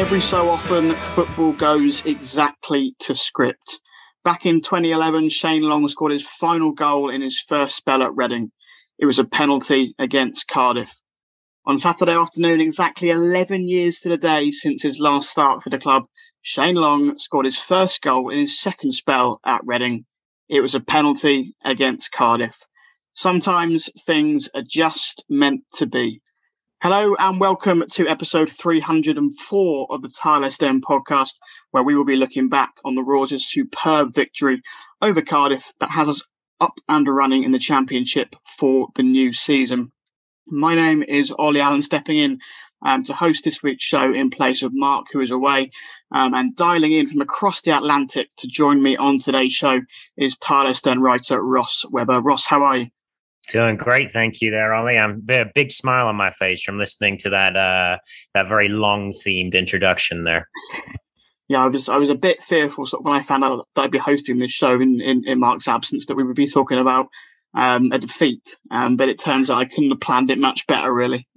Every so often, football goes exactly to script. Back in 2011, Shane Long scored his final goal in his first spell at Reading. It was a penalty against Cardiff. On Saturday afternoon, exactly 11 years to the day since his last start for the club, Shane Long scored his first goal in his second spell at Reading. It was a penalty against Cardiff. Sometimes things are just meant to be. Hello and welcome to episode 304 of the Tireless Den podcast, where we will be looking back on the Roars' superb victory over Cardiff that has us up and running in the Championship for the new season. My name is Ollie Allen, stepping in to host this week's show in place of Mark, who is away, and dialing in from across the Atlantic to join me on today's show is Tireless Den writer Ross Webber. Ross, how are you? Doing great, thank you there, Ollie. I'm a big smile on my face from listening to that very long-themed introduction there. Yeah, I was a bit fearful sort of when I found out that I'd be hosting this show in Mark's absence that we would be talking about a defeat, but it turns out I couldn't have planned it much better, really.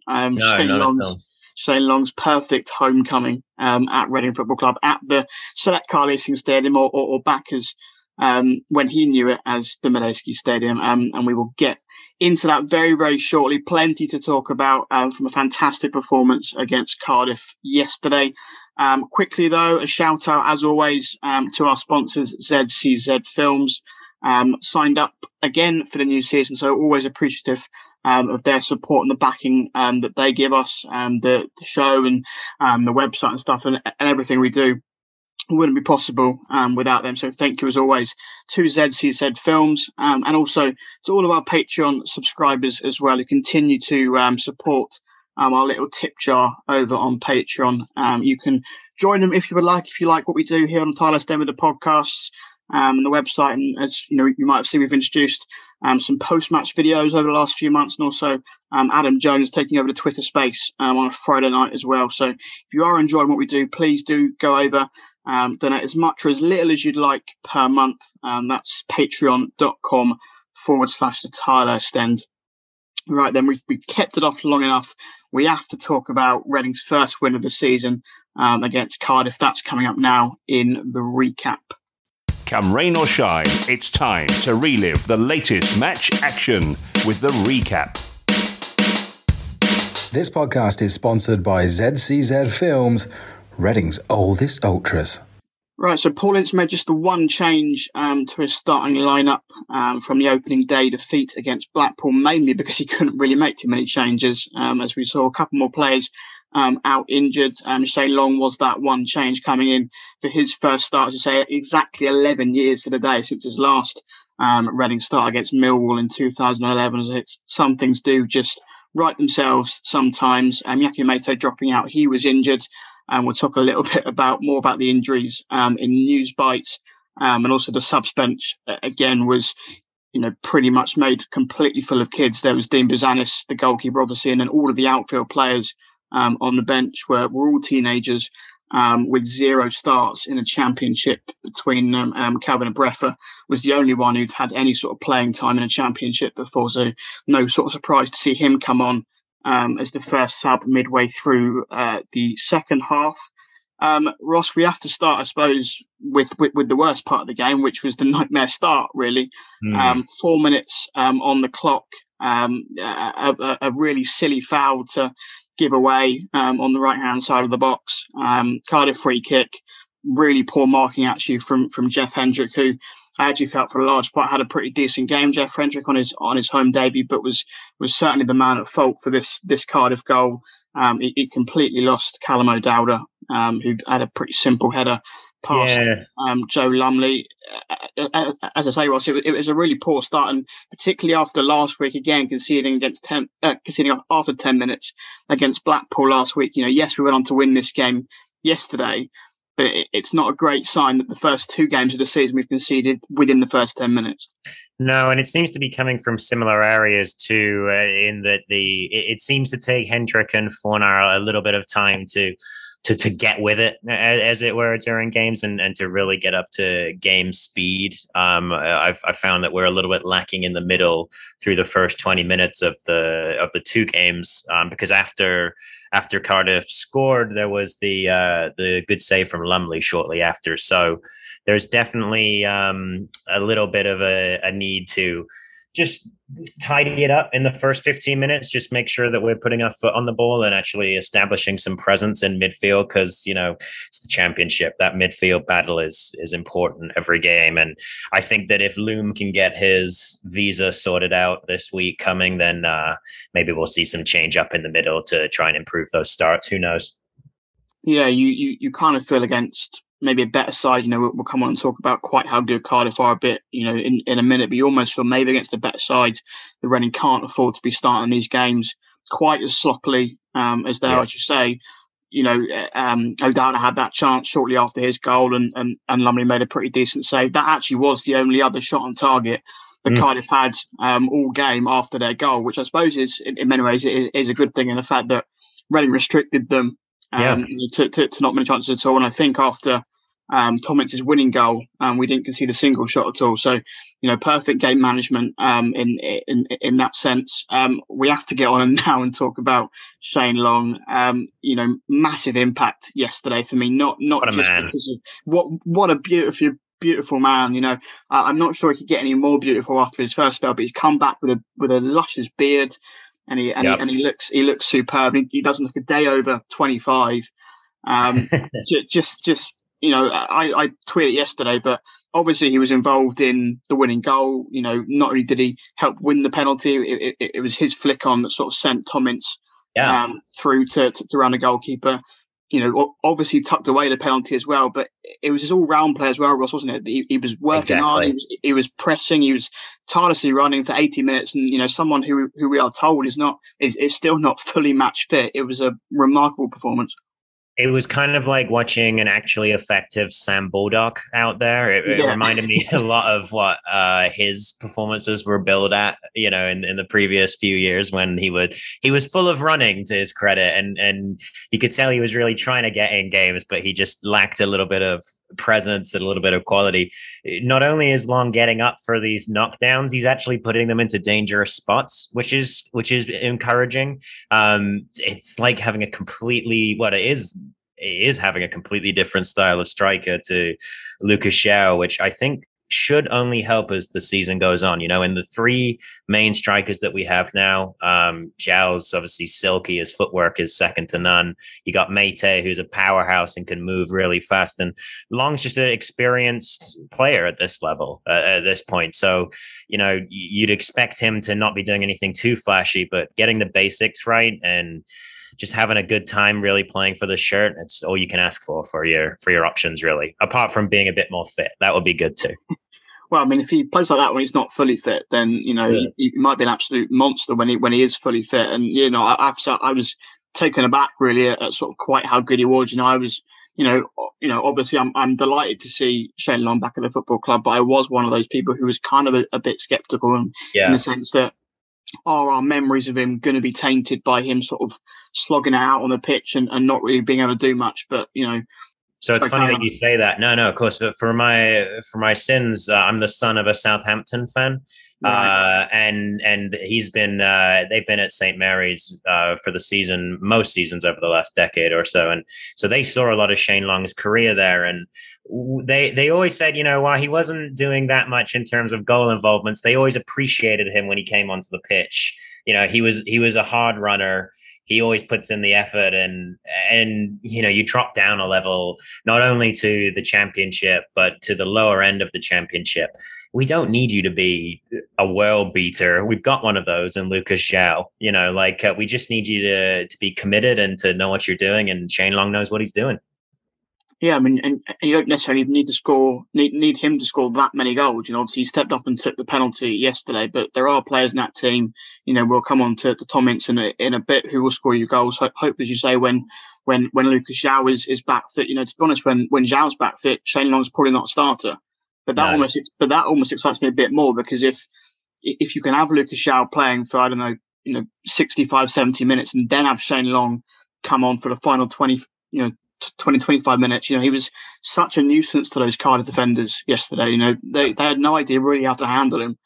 Shane Long's perfect homecoming at Reading Football Club at the Select Car Leasing Stadium, or back as when he knew it as the Medeski Stadium, and we will get into that very, very shortly. Plenty to talk about from a fantastic performance against Cardiff yesterday. Quickly, though, a shout out, as always, to our sponsors, ZCZ Films, signed up again for the new season. So always appreciative of their support and the backing that they give us, the show and the website and stuff and everything we do. Wouldn't be possible without them. So thank you, as always, to ZCZ Films and also to all of our Patreon subscribers as well, who continue to support our little tip jar over on Patreon. You can join them if you would like, if you like what we do here on Tireless Den with the podcasts and the website. And as you know, you might have seen, we've introduced some post-match videos over the last few months, and also Adam Jones taking over the Twitter space on a Friday night as well. So if you are enjoying what we do, please do go over. Donate as much or as little as you'd like per month. That's patreon.com/the Tireless Den. Right, then we've kept it off long enough. We have to talk about Reading's first win of the season against Cardiff. That's coming up now in the recap. Come rain or shine, it's time to relive the latest match action with the recap. This podcast is sponsored by ZCZ Films, Reading's oldest ultras. Right, so Paul Ince made just the one change to his starting lineup from the opening day defeat against Blackpool, mainly because he couldn't really make too many changes, as we saw a couple more players out injured. Shane Long was that one change coming in for his first start, as I say, exactly 11 years to the day since his last Reading start against Millwall in 2011. Some things do just right themselves sometimes. Yaki Mato dropping out, he was injured. And we'll talk a little bit more about the injuries in news bites. And also the subs bench, again, was, pretty much made completely full of kids. There was Dean Buzanis, the goalkeeper, obviously, and then all of the outfield players on the bench were all teenagers with 0 starts in a Championship between them. Calvin Abrefa was the only one who'd had any sort of playing time in a Championship before, so no sort of surprise to see him come on as the first sub midway through the second half. Ross, we have to start, I suppose, with the worst part of the game, which was the nightmare start, really. 4 minutes on the clock, a really silly foul to give away on the right-hand side of the box. Cardiff free kick, really poor marking actually from Jeff Hendrick, who I actually felt for a large part had a pretty decent game. Jeff Hendrick on his home debut, but was certainly the man at fault for this Cardiff goal. He completely lost Callum O'Dowda, who had a pretty simple header past Joe Lumley. As I say, Ross, it was a really poor start, and particularly after last week, again conceding after 10 minutes against Blackpool last week. Yes, we went on to win this game yesterday, but it's not a great sign that the first 2 games of the season we've conceded within the first 10 minutes. No, and it seems to be coming from similar areas too, in that it seems to take Hendrick and Fornar a little bit of time to to get with it, as it were, during games, and to really get up to game speed. I've found that we're a little bit lacking in the middle through the first 20 minutes of the two games, because after Cardiff scored, there was the good save from Lumley shortly after. So there's definitely a little bit of a need to just tidy it up in the first 15 minutes, just make sure that we're putting our foot on the ball and actually establishing some presence in midfield, because, it's the Championship. That midfield battle is important every game. And I think that if Loom can get his visa sorted out this week coming, then maybe we'll see some change up in the middle to try and improve those starts. Who knows? Yeah, you kind of feel against maybe a better side. We'll come on and talk about quite how good Cardiff are a bit, in a minute. But you almost feel maybe against a better side, the Reading can't afford to be starting these games quite as sloppily as they are, as you say. O'Dowda had that chance shortly after his goal, and Lumley made a pretty decent save. That actually was the only other shot on target that Cardiff had all game after their goal, which I suppose is, in many ways, is a good thing in the fact that Reading restricted them to not many chances at all. And I think after Tomlinson's winning goal, we didn't concede a single shot at all. So, perfect game management in that sense. We have to get on now and talk about Shane Long. Massive impact yesterday for me. Not just because of what a beautiful man. I'm not sure he could get any more beautiful after his first spell, but he's come back with a luscious beard. And he looks superb. He doesn't look a day over 25. I tweeted yesterday, but obviously he was involved in the winning goal. Not only did he help win the penalty, it was his flick on that sort of sent Tomins through to round the goalkeeper. Obviously tucked away the penalty as well, but it was his all-round play as well, Ross, wasn't it? He was working hard, he was pressing, he was tirelessly running for 80 minutes, and someone who we are told is still not fully match fit. It was a remarkable performance. It was kind of like watching an actually effective Sam Baldock out there. It reminded me a lot of what his performances were billed at, in the previous few years, when he was full of running, to his credit, and you could tell he was really trying to get in games, but he just lacked a little bit of presence and a little bit of quality. Not only is Long getting up for these knockdowns, he's actually putting them into dangerous spots, which is encouraging. It's like having a completely it is having a completely different style of striker to Lucas João, which I think should only help as the season goes on. In the three main strikers that we have now, João's obviously silky. His footwork is second to none. You got Meite, who's a powerhouse and can move really fast. And Long's just an experienced player at this level, at this point. So, you'd expect him to not be doing anything too flashy, but getting the basics right and just having a good time really playing for the shirt. It's all you can ask for your options, really, apart from being a bit more fit. That would be good too. Well, I mean, if he plays like that when he's not fully fit, then, he might be an absolute monster when he is fully fit. And, I was taken aback really at sort of quite how good he was. I was, obviously I'm delighted to see Shane Long back at the football club, but I was one of those people who was kind of a bit skeptical in the sense that, are our memories of him going to be tainted by him sort of slogging it out on the pitch and not really being able to do much? But, So it's funny that you say that. No, of course. But for my sins, I'm the son of a Southampton fan. Right. And he's been they've been at St. Mary's for the season, most seasons over the last decade or so, and so they saw a lot of Shane Long's career there, and they always said, while he wasn't doing that much in terms of goal involvements, they always appreciated him when he came onto the pitch. He was a hard runner. He always puts in the effort, and you drop down a level, not only to the Championship, but to the lower end of the Championship. We don't need you to be a world beater. We've got one of those in Lucas João. We just need you to be committed and to know what you're doing. And Shane Long knows what he's doing. Yeah, I mean, and you don't necessarily need him to score that many goals. Obviously he stepped up and took the penalty yesterday, but there are players in that team. We'll come on to Tomins in a bit, who will score you goals. Hope, as you say, when Lucas João is back fit. To be honest, when João's back fit, Shane Long's probably not a starter. But that almost excites me a bit more, because if you can have Lucas João playing for, I don't know, 65, 70 minutes, and then have Shane Long come on for the final 20, 20, 25 minutes. He was such a nuisance to those Cardiff defenders yesterday. They had no idea really how to handle him.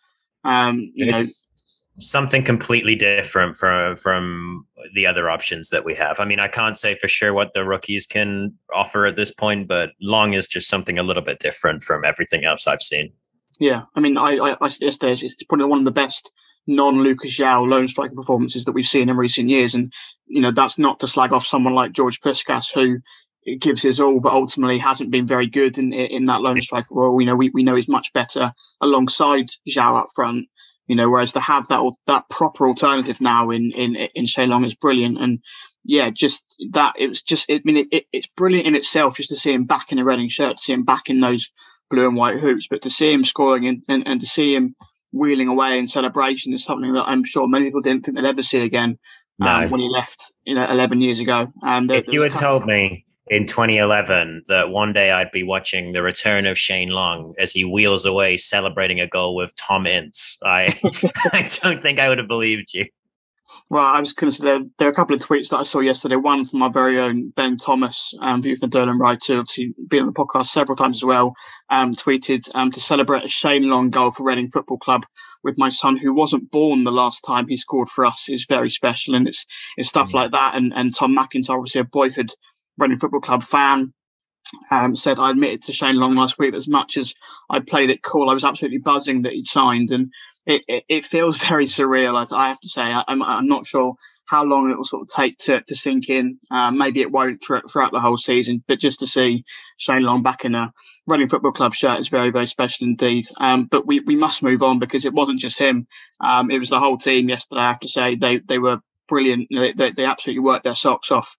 It's something completely different from the other options that we have. I mean, I can't say for sure what the rookies can offer at this point, but Long is just something a little bit different from everything else I've seen. Yeah, I mean, yesterday it's probably one of the best non-Lucas João lone striker performances that we've seen in recent years, and that's not to slag off someone like George Puskas, who gives his all, but ultimately hasn't been very good in that lone striker role. We know he's much better alongside João up front. Whereas to have that proper alternative now in Shane Long is brilliant. And yeah, just that it's brilliant in itself just to see him back in a Reading shirt, to see him back in those blue and white hoops, but to see him scoring and to see him wheeling away in celebration is something that I'm sure many people didn't think they'd ever see again when he left 11 years ago. If you had told me in 2011 that one day I'd be watching the return of Shane Long as he wheels away celebrating a goal with Tom Ince, I don't think I would have believed you. Well, I was going to say there are a couple of tweets that I saw yesterday. One from my very own Ben Thomas, View from Derlin writer, obviously been on the podcast several times as well, tweeted to celebrate a Shane Long goal for Reading Football Club with my son, who wasn't born the last time he scored for us, is very special. And it's stuff like that. And Tom McIntyre, obviously a boyhood Reading Football Club fan, said, I admitted to Shane Long last week that as much as I played it cool, I was absolutely buzzing that he'd signed. And it feels very surreal, I have to say. I'm not sure how long it will sort of take to sink in. Maybe it won't throughout the whole season, but just to see Shane Long back in a Reading Football Club shirt is very, very special indeed. But we must move on, because it wasn't just him. It was the whole team yesterday, I have to say. They were brilliant. They absolutely worked their socks off.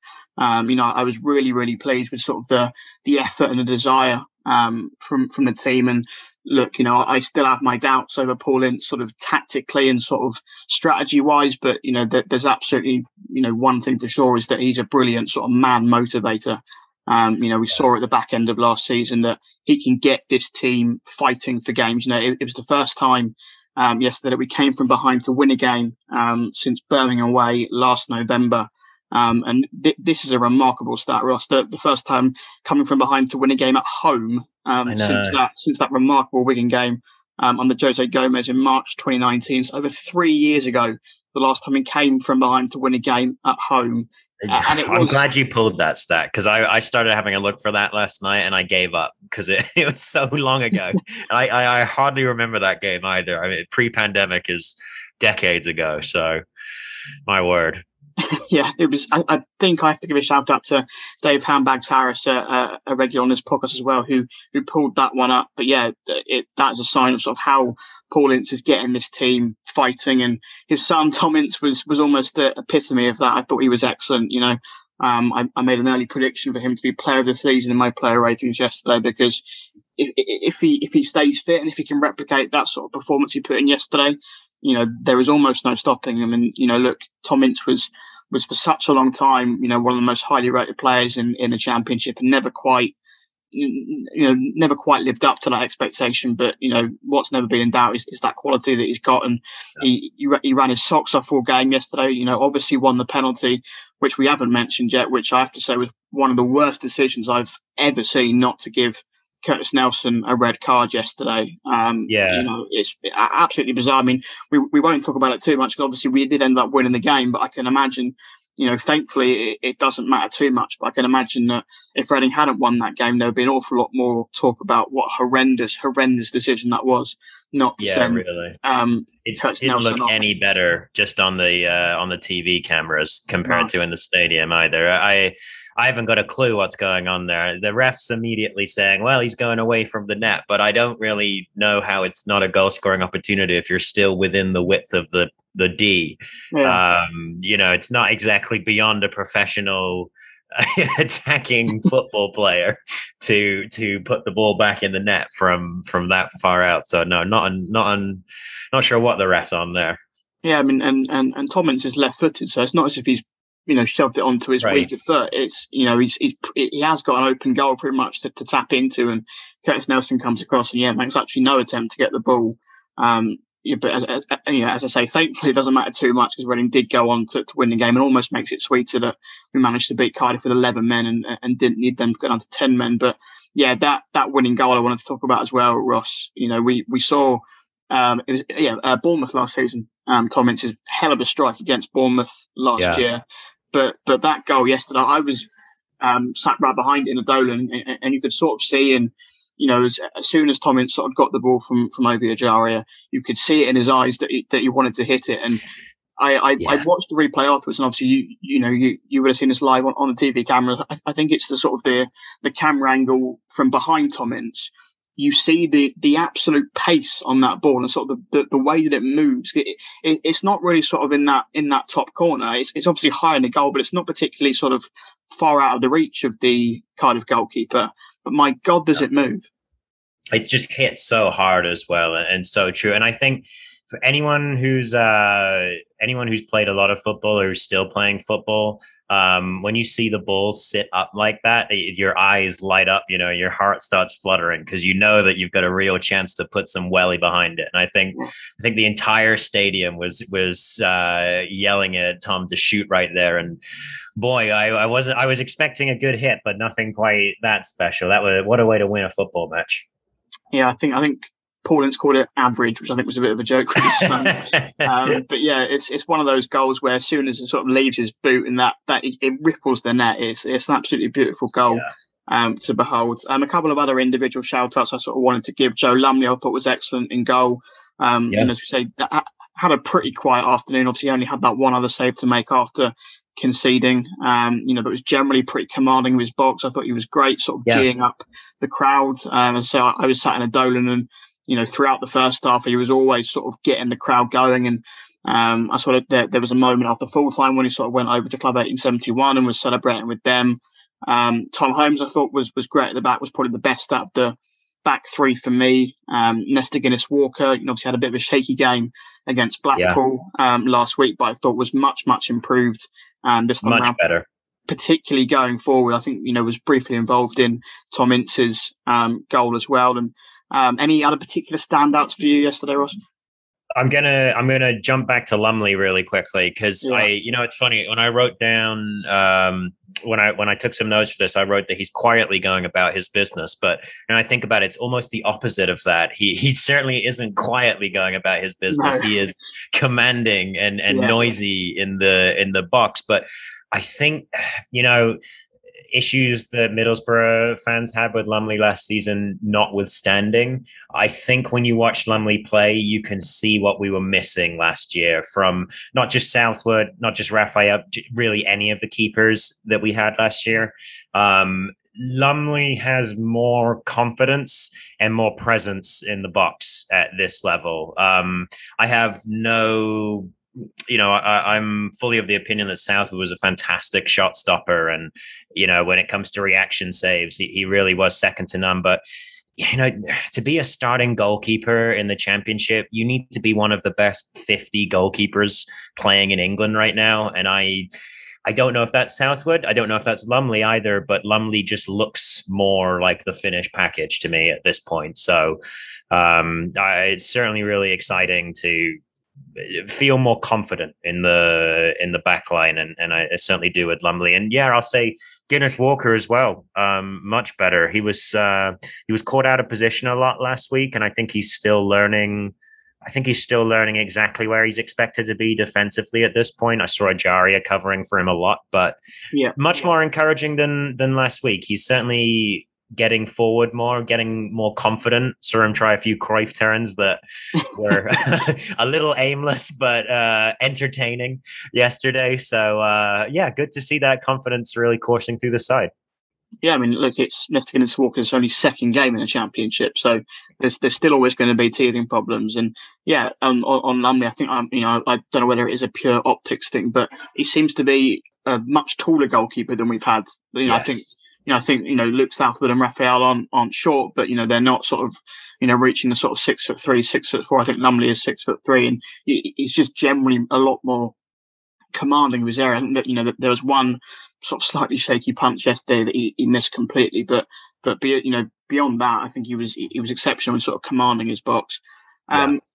I was really, really pleased with sort of the effort and the desire from the team. And look, I still have my doubts over Paul Ince sort of tactically and sort of strategy wise, but there's absolutely one thing for sure is that he's a brilliant sort of man motivator. We saw at the back end of last season that he can get this team fighting for games. It was the first time yesterday that we came from behind to win a game since Birmingham away last November. And this is a remarkable stat, Ross. The first time coming from behind to win a game at home since that remarkable Wigan game under Jose Gomez in March 2019. So over 3 years ago, the last time he came from behind to win a game at home. I'm glad you pulled that stat, because I started having a look for that last night and I gave up because it was so long ago. I hardly remember that game either. I mean, pre-pandemic is decades ago. So my word. Yeah, it was. I think I have to give a shout out to Dave Handbags Harris, a regular on this podcast as well, who pulled that one up. But yeah, that is a sign of sort of how Paul Ince is getting this team fighting, and his son Tom Ince was almost the epitome of that. I thought he was excellent. I made an early prediction for him to be player of the season in my player ratings yesterday, because if he stays fit and if he can replicate that sort of performance he put in yesterday, there is almost no stopping him. And, look, Tom Ince was for such a long time, one of the most highly rated players in the Championship, and never quite lived up to that expectation. But, what's never been in doubt is that quality that he's got. And he ran his socks off all game yesterday, obviously won the penalty, which we haven't mentioned yet, which I have to say was one of the worst decisions I've ever seen, not to give Curtis Nelson a red card yesterday. It's absolutely bizarre. I mean, we won't talk about it too much, because obviously we did end up winning the game, but I can imagine, thankfully it doesn't matter too much, but I can imagine that if Reading hadn't won that game, there would be an awful lot more talk about what horrendous decision that was. Not to send, really. It Curtis didn't Nelson look any better just on the TV cameras compared to in the stadium either. I haven't got a clue what's going on there. The ref's immediately saying, well, he's going away from the net, but I don't really know how it's not a goal scoring opportunity if you're still within the width of the D. Yeah. It's not exactly beyond a professional attacking football player to put the ball back in the net from that far out. So no, not sure what the ref's on there. Yeah, I mean, and Tom Ince is left-footed, so it's not as if he's shoved it onto his weaker foot. It's he has got an open goal pretty much to tap into, and Curtis Nelson comes across and makes actually no attempt to get the ball. but as I say, thankfully it doesn't matter too much because Reading did go on to win the game, and almost makes it sweeter that we managed to beat Cardiff with 11 men and didn't need them to go down to 10 men. But yeah, that winning goal I wanted to talk about as well, Ross. We saw Bournemouth last season. Tom Ince's hell of a strike against Bournemouth last year, but that goal yesterday, I was sat right behind it in the Dolan, and you could sort of see, and as soon as Tom Ince sort of got the ball from Ovie Ejaria, you could see it in his eyes that he wanted to hit it. And I watched the replay afterwards, and obviously you would have seen this live on the TV camera. I think it's the sort of the camera angle from behind Tom Ince. You see the absolute pace on that ball and sort of the way that it moves. It's not really sort of in that top corner. It's obviously high in the goal, but it's not particularly sort of far out of the reach of the Cardiff goalkeeper. But my God, does it move? It's just hit so hard as well, and so true. And I think for anyone who's played a lot of football or who's still playing football, when you see the ball sit up like that, your eyes light up. Your heart starts fluttering because you know that you've got a real chance to put some welly behind it. And I think the entire stadium was yelling at Tom to shoot right there. And boy, I was expecting a good hit, but nothing quite that special. What a way to win a football match. Yeah, I think Paul Ince called it average, which I think was a bit of a joke with his son. But yeah, it's one of those goals where as soon as it sort of leaves his boot and that it ripples the net. It's an absolutely beautiful goal to behold. A couple of other individual shout-outs I sort of wanted to give. Joe Lumley I thought was excellent in goal. And as we say, had a pretty quiet afternoon. Obviously, only had that one other save to make after conceding. But was generally pretty commanding of his box. I thought he was great, sort of geeing up the crowd. And so I was sat in a Dolan, and throughout the first half, he was always sort of getting the crowd going. And I saw that there was a moment after full time when he sort of went over to Club 1871 and was celebrating with them. Tom Holmes, I thought was great at the back, was probably the best out of the back three for me. Nesta Guinness-Walker, obviously had a bit of a shaky game against Blackpool last week, but I thought was much, much improved. This time much better. Particularly going forward, I think, was briefly involved in Tom Ince's goal as well. And any other particular standouts for you yesterday, Ross? I'm gonna jump back to Lumley really quickly because it's funny when I wrote down when I took some notes for this, I wrote that he's quietly going about his business, but when I think about it, it's almost the opposite of that. He certainly isn't quietly going about his business. No. He is commanding and noisy in the box. But I think issues that Middlesbrough fans had with Lumley last season notwithstanding, I think when you watch Lumley play, you can see what we were missing last year from not just Southwood, not just Raphael, really any of the keepers that we had last year. Lumley has more confidence and more presence in the box at this level. I have no... I'm fully of the opinion that Southwood was a fantastic shot stopper. And, when it comes to reaction saves, he really was second to none. But, to be a starting goalkeeper in the Championship, you need to be one of the best 50 goalkeepers playing in England right now. And I don't know if that's Southwood. I don't know if that's Lumley either, but Lumley just looks more like the finished package to me at this point. So it's certainly really exciting to feel more confident in the back line, and I certainly do with Lumley. And I'll say Guinness-Walker as well. Much better. He was caught out of position a lot last week, and I think he's still learning. Exactly where he's expected to be defensively at this point. I saw Ejaria covering for him a lot, but much more encouraging than last week. He's certainly getting forward more, getting more confident. Saw him try a few Cruyff turns that were a little aimless, but entertaining yesterday. So, good to see that confidence really coursing through the side. Yeah, I mean, look, it's Nesta Guinness-Walker's only second game in the Championship, so there's still always going to be teething problems. And on Lumley, I think I don't know whether it is a pure optics thing, but he seems to be a much taller goalkeeper than we've had. Yes. I think Luke Southwood and Raphael aren't short, but they're not sort of reaching the sort of 6'3", 6'4". I think Lumley is 6'3", and he's just generally a lot more commanding of his area. I think that there was one sort of slightly shaky punch yesterday that he missed completely, but beyond that, I think he was exceptional in sort of commanding his box.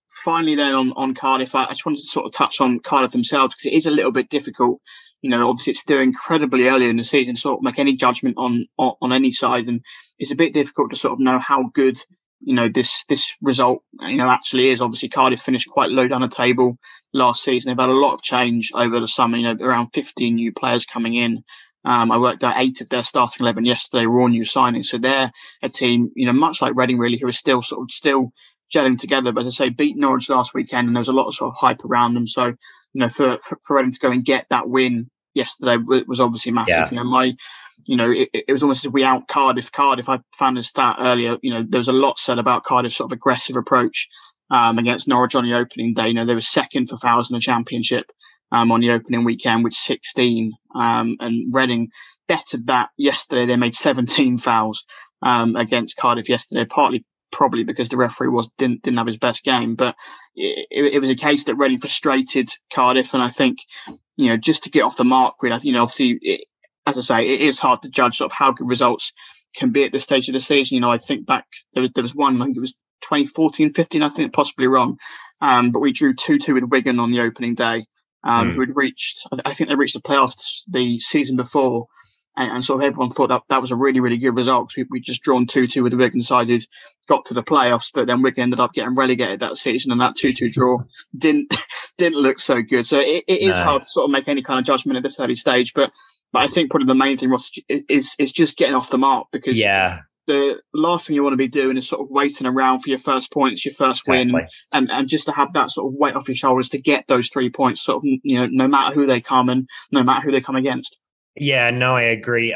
finally, then on Cardiff, I just wanted to sort of touch on Cardiff themselves because it is a little bit difficult. Obviously it's still incredibly early in the season to sort of make any judgment on any side, and it's a bit difficult to sort of know how good this result actually is. Obviously Cardiff finished quite low down the table last season. They've had a lot of change over the summer. Around 15 new players coming in. I worked out 8 of their starting 11 yesterday were all new signings, so they're a team much like Reading really, who are still gelling together. But as I say, beat Norwich last weekend, and there's a lot of sort of hype around them. So for Reading to go and get that win yesterday was obviously massive. Yeah. It was almost as if we out Cardiff. I found a stat earlier. There was a lot said about Cardiff's sort of aggressive approach against Norwich on the opening day. They were second for fouls in the Championship on the opening weekend with 16. And Reading bettered that yesterday. They made 17 fouls against Cardiff yesterday, partly probably because the referee didn't have his best game, but it was a case that Reading frustrated Cardiff, and I think just to get off the mark, obviously as I say, it is hard to judge sort of how good results can be at this stage of the season. I think back there was one, I think it was 2014-15, I think, possibly wrong, but we drew 2-2 with Wigan on the opening day, who had reached, I think they reached the playoffs the season before. And sort of everyone thought that was a really, really good result because we just drawn 2-2 with the Wigan side who'd got to the playoffs, but then Wigan ended up getting relegated that season, and that 2-2 draw didn't look so good. So it is hard to sort of make any kind of judgment at this early stage. But I think probably the main thing, Ross, is just getting off the mark, because the last thing you want to be doing is sort of waiting around for your first points, your first win, and just to have that sort of weight off your shoulders to get those 3 points, sort of no matter who they come and no matter who they come against. Yeah, no, I agree.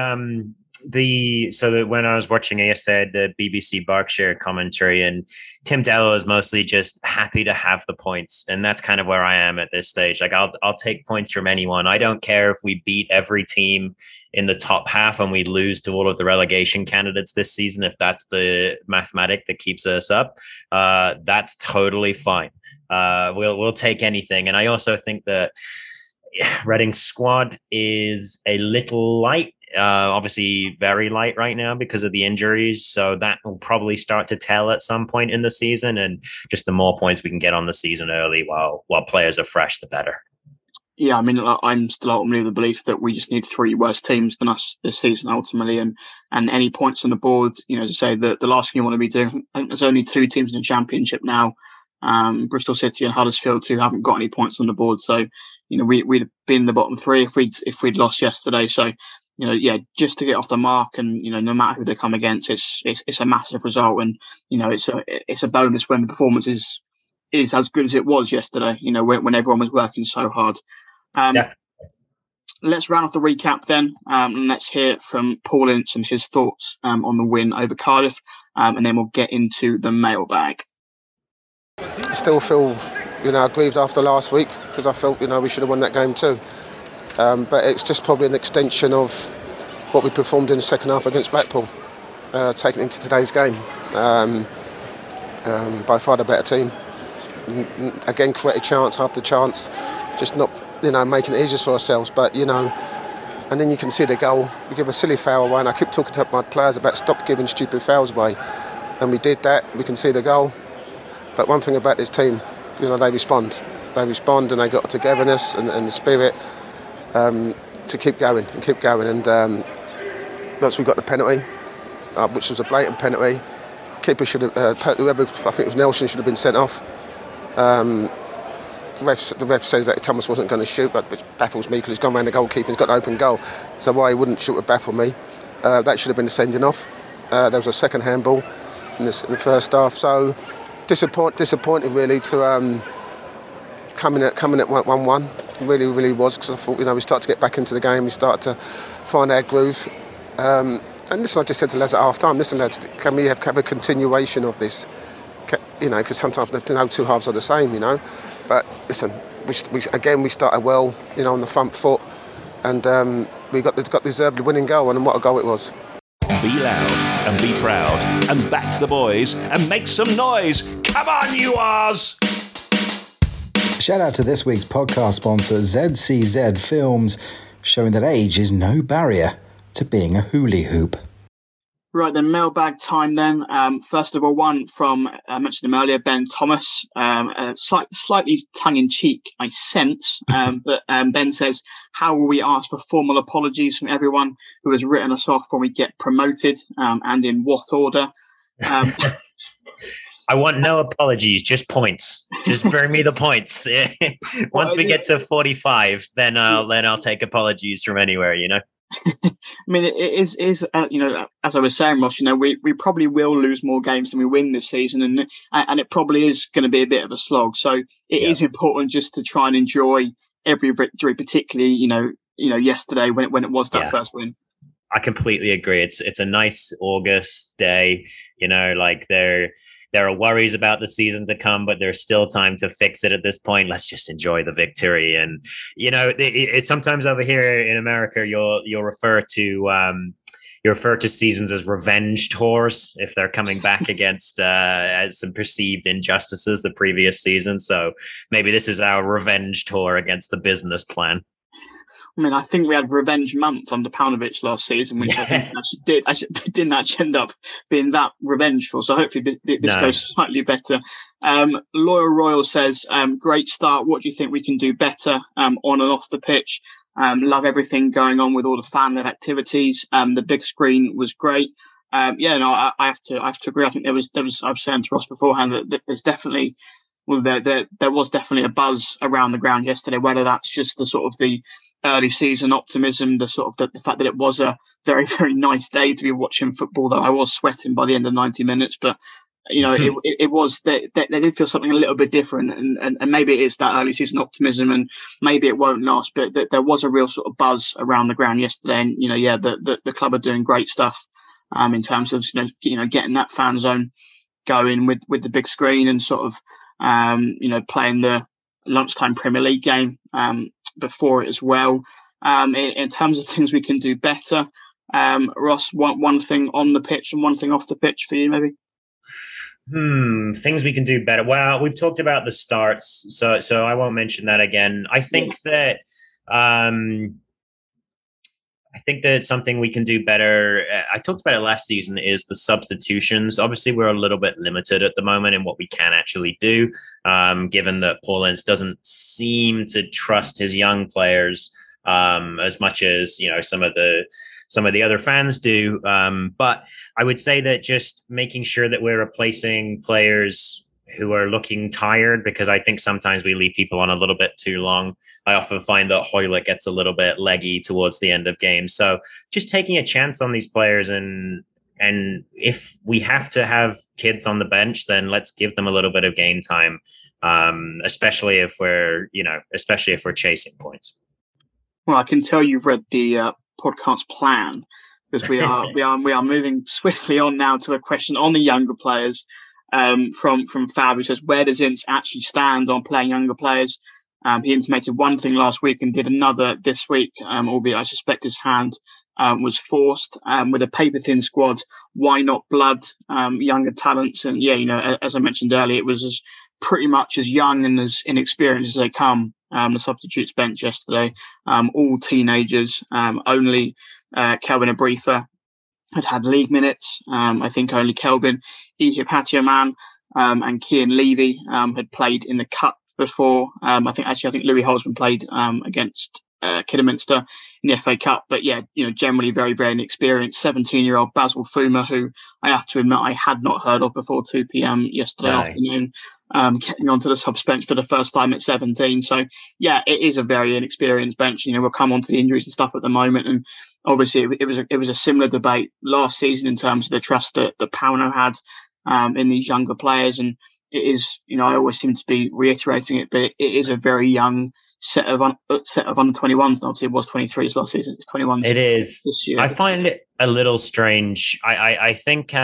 When I was watching it yesterday, the BBC Berkshire commentary, and Tim Dello is mostly just happy to have the points, and that's kind of where I am at this stage. Like I'll take points from anyone. I don't care if we beat every team in the top half and we lose to all of the relegation candidates this season. If that's the mathematic that keeps us up, that's totally fine. We'll take anything, and I also think that Reading's squad is a little light, obviously very light right now because of the injuries. So that will probably start to tell at some point in the season. And just the more points we can get on the season early while players are fresh, the better. Yeah, I mean, I'm still ultimately of the belief that we just need 3 worse teams than us this season ultimately. And any points on the board, as I say, the last thing you want to be doing, I think there's only 2 teams in the Championship now, Bristol City and Huddersfield, who haven't got any points on the board. So, we'd have been in the bottom 3 if we'd lost yesterday. So, just to get off the mark, and no matter who they come against, it's a massive result, and it's a bonus when the performance is as good as it was yesterday. When everyone was working so hard. Let's round off the recap then, and let's hear from Paul Ince and his thoughts on the win over Cardiff, and then we'll get into the mailbag. I still feel aggrieved after last week, because I felt we should have won that game too, but it's just probably an extension of what we performed in the second half against Blackpool, taken into today's game. By far the better team, again created chance after chance, just not making it easier for ourselves, but and then you can see the goal. We give a silly foul away, and I keep talking to my players about stop giving stupid fouls away, and we did that. We can see the goal, but one thing about this team, they respond, and they got togetherness and the spirit to keep going. And once we got the penalty, which was a blatant penalty, keeper should have, whoever, I think it was Nelson, should have been sent off. The ref says that Thomas wasn't going to shoot, which baffles me because he's gone round the goalkeeper, he's got an open goal. So why he wouldn't shoot would baffle me. That should have been a sending off. There was a second handball in the first half. So disappointed really to coming at 1-1. Really, really was, because I thought we started to get back into the game. We started to find our groove. And listen, I just said to lads at half time, listen lads, can we have a continuation of this? Because sometimes no 2 halves are the same, But listen, we started well, on the front foot, and we got deserved the winning goal, and what a goal it was. Be loud and be proud and back the boys and make some noise. Come on, you R's! Shout out to this week's podcast sponsor, ZCZ Films, showing that age is no barrier to being a hula hoop. Right, then mailbag time then. First of all, one from, I mentioned him earlier, Ben Thomas, slightly tongue-in-cheek, I sense, but Ben says, how will we ask for formal apologies from everyone who has written us off when we get promoted, and in what order? I want no apologies, just points. Just bring me the points. Once we get to 45, then I'll take apologies from anywhere, you know? I mean, it is as I was saying, Ross, we probably will lose more games than we win this season, and it probably is going to be a bit of a slog. So it is important just to try and enjoy every victory, particularly yesterday when it was that first win. I completely agree. It's a nice August day, like there are worries about the season to come, but there's still time to fix it at this point. Let's just enjoy the victory. And, it's sometimes over here in America, you'll refer to seasons as revenge tours if they're coming back against some perceived injustices the previous season. So maybe this is our revenge tour against the business plan. I mean, I think we had Revenge Month under Paunovic last season, which I think didn't actually end up being that revengeful. So hopefully this goes slightly better. Loyal Royal says, great start. What do you think we can do better on and off the pitch? Love everything going on with all the fan-led activities. The big screen was great. I have to agree. I think there was I was saying to Ross beforehand that there's definitely. Well, there was definitely a buzz around the ground yesterday, whether that's just the sort of the early season optimism, the sort of the fact that it was a very, very nice day to be watching football, though I was sweating by the end of 90 minutes. But, it was, they did feel something a little bit different. And maybe it is that early season optimism and maybe it won't last. But there was a real sort of buzz around the ground yesterday. And, the club are doing great stuff in terms of, getting that fan zone going with the big screen and sort of, playing the lunchtime Premier League game before it as well. In terms of things we can do better, Ross, one thing on the pitch and one thing off the pitch for you, maybe? Things we can do better. Well, we've talked about the starts, so I won't mention that again. I think that something we can do better, I talked about it last season, is the substitutions. Obviously, we're a little bit limited at the moment in what we can actually do, given that Paul Ince doesn't seem to trust his young players as much as some of the other fans do. But I would say that just making sure that we're replacing players who are looking tired, because I think sometimes we leave people on a little bit too long. I often find that Hoylett gets a little bit leggy towards the end of games. So just taking a chance on these players, and if we have to have kids on the bench, then let's give them a little bit of game time, especially if we're chasing points. Well, I can tell you've read the podcast plan, because we are moving swiftly on now to a question on the younger players. From Fab, who says, where does Ince actually stand on playing younger players? He intimated one thing last week and did another this week, albeit I suspect his hand was forced. With a paper-thin squad, why not blood younger talents? And as I mentioned earlier, it was pretty much as young and as inexperienced as they come. The substitutes bench yesterday, all teenagers. Only Kelvin Abrifa had league minutes. I think only Kelvin, Ihipatioman, and Kian Levy had played in the cup before. I think Louis Holzman played against Kidderminster in the FA Cup. But generally very, very inexperienced. 17-year-old Basil Fuma, who I have to admit I had not heard of before 2 p.m. yesterday afternoon, getting onto the subs bench for the first time at 17. So it is a very inexperienced bench. We'll come on to the injuries and stuff at the moment, and obviously it was a similar debate last season in terms of the trust that Pauno had in these younger players. And it is, I always seem to be reiterating it, but it is a very young set of under 21s. And obviously it was 23s last season. It's 21s. It is. This year. I find it a little strange. I think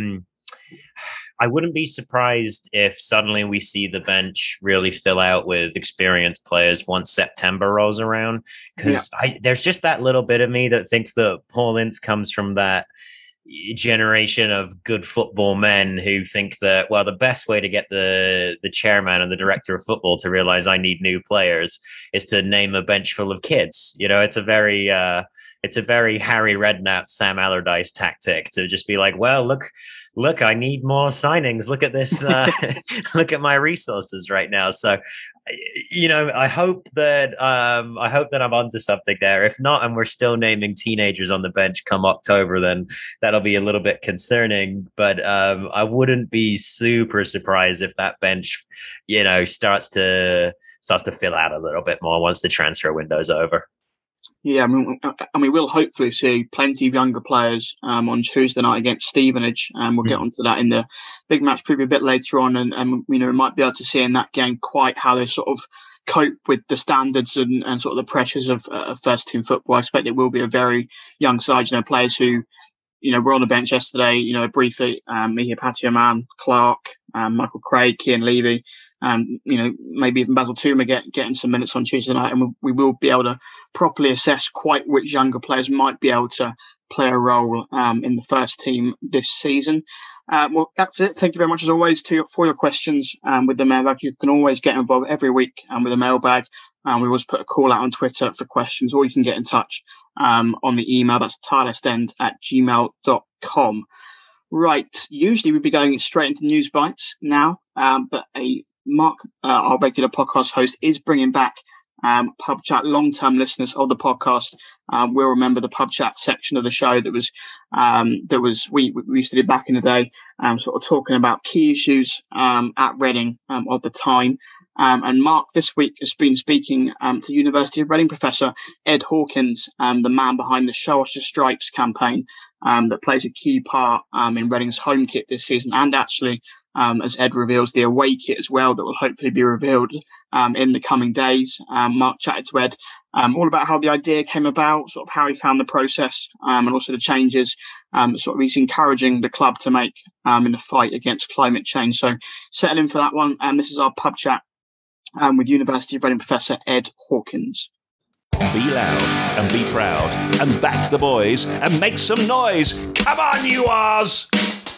I wouldn't be surprised if suddenly we see the bench really fill out with experienced players once September rolls around, because there's just that little bit of me that thinks that Paul Ince comes from that generation of good football men who think that, well, the best way to get the chairman and the director of football to realize I need new players is to name a bench full of kids. It's a very it's a very Harry Redknapp, Sam Allardyce tactic to just be like, well, look, I need more signings. Look at this. Look at my resources right now. So, I hope that I'm onto something there. If not, and we're still naming teenagers on the bench come October, then that'll be a little bit concerning. But I wouldn't be super surprised if that bench, starts to fill out a little bit more once the transfer window's over. Yeah, I mean, we'll hopefully see plenty of younger players on Tuesday night against Stevenage, and we'll get onto that in the big match preview a bit later on, and we might be able to see in that game quite how they sort of cope with the standards and sort of the pressures of first team football. I expect it will be a very young side, players who, were on the bench yesterday, briefly, Mihir Patioman, Clark, Michael Craig, Kian Levy, maybe even Basil Tuma getting some minutes on Tuesday night, and we will be able to properly assess quite which younger players might be able to play a role in the first team this season. Well, that's it. Thank you very much, as always, for your questions with the mailbag. You can always get involved every week with the mailbag. We always put a call out on Twitter for questions, or you can get in touch on the email. That's tilehouseend@gmail.com. Right. Usually we'd be going straight into news bites now, but Mark, our regular podcast host, is bringing back Pub Chat. Long-term listeners of the podcast will remember the Pub Chat section of the show that was we used to do back in the day, sort of talking about key issues at Reading of the time. And Mark this week has been speaking to University of Reading professor Ed Hawkins, the man behind the Show Us Your Stripes campaign that plays a key part in Reading's home kit this season, and actually, as Ed reveals, the away kit as well that will hopefully be revealed in the coming days. Mark chatted to Ed all about how the idea came about, sort of how he found the process, and also the changes sort of he's encouraging the club to make in the fight against climate change. So settle in for that one. This is our Pub Chat with University of Reading professor Ed Hawkins. Be loud and be proud and back the boys and make some noise. Come on, you Oz!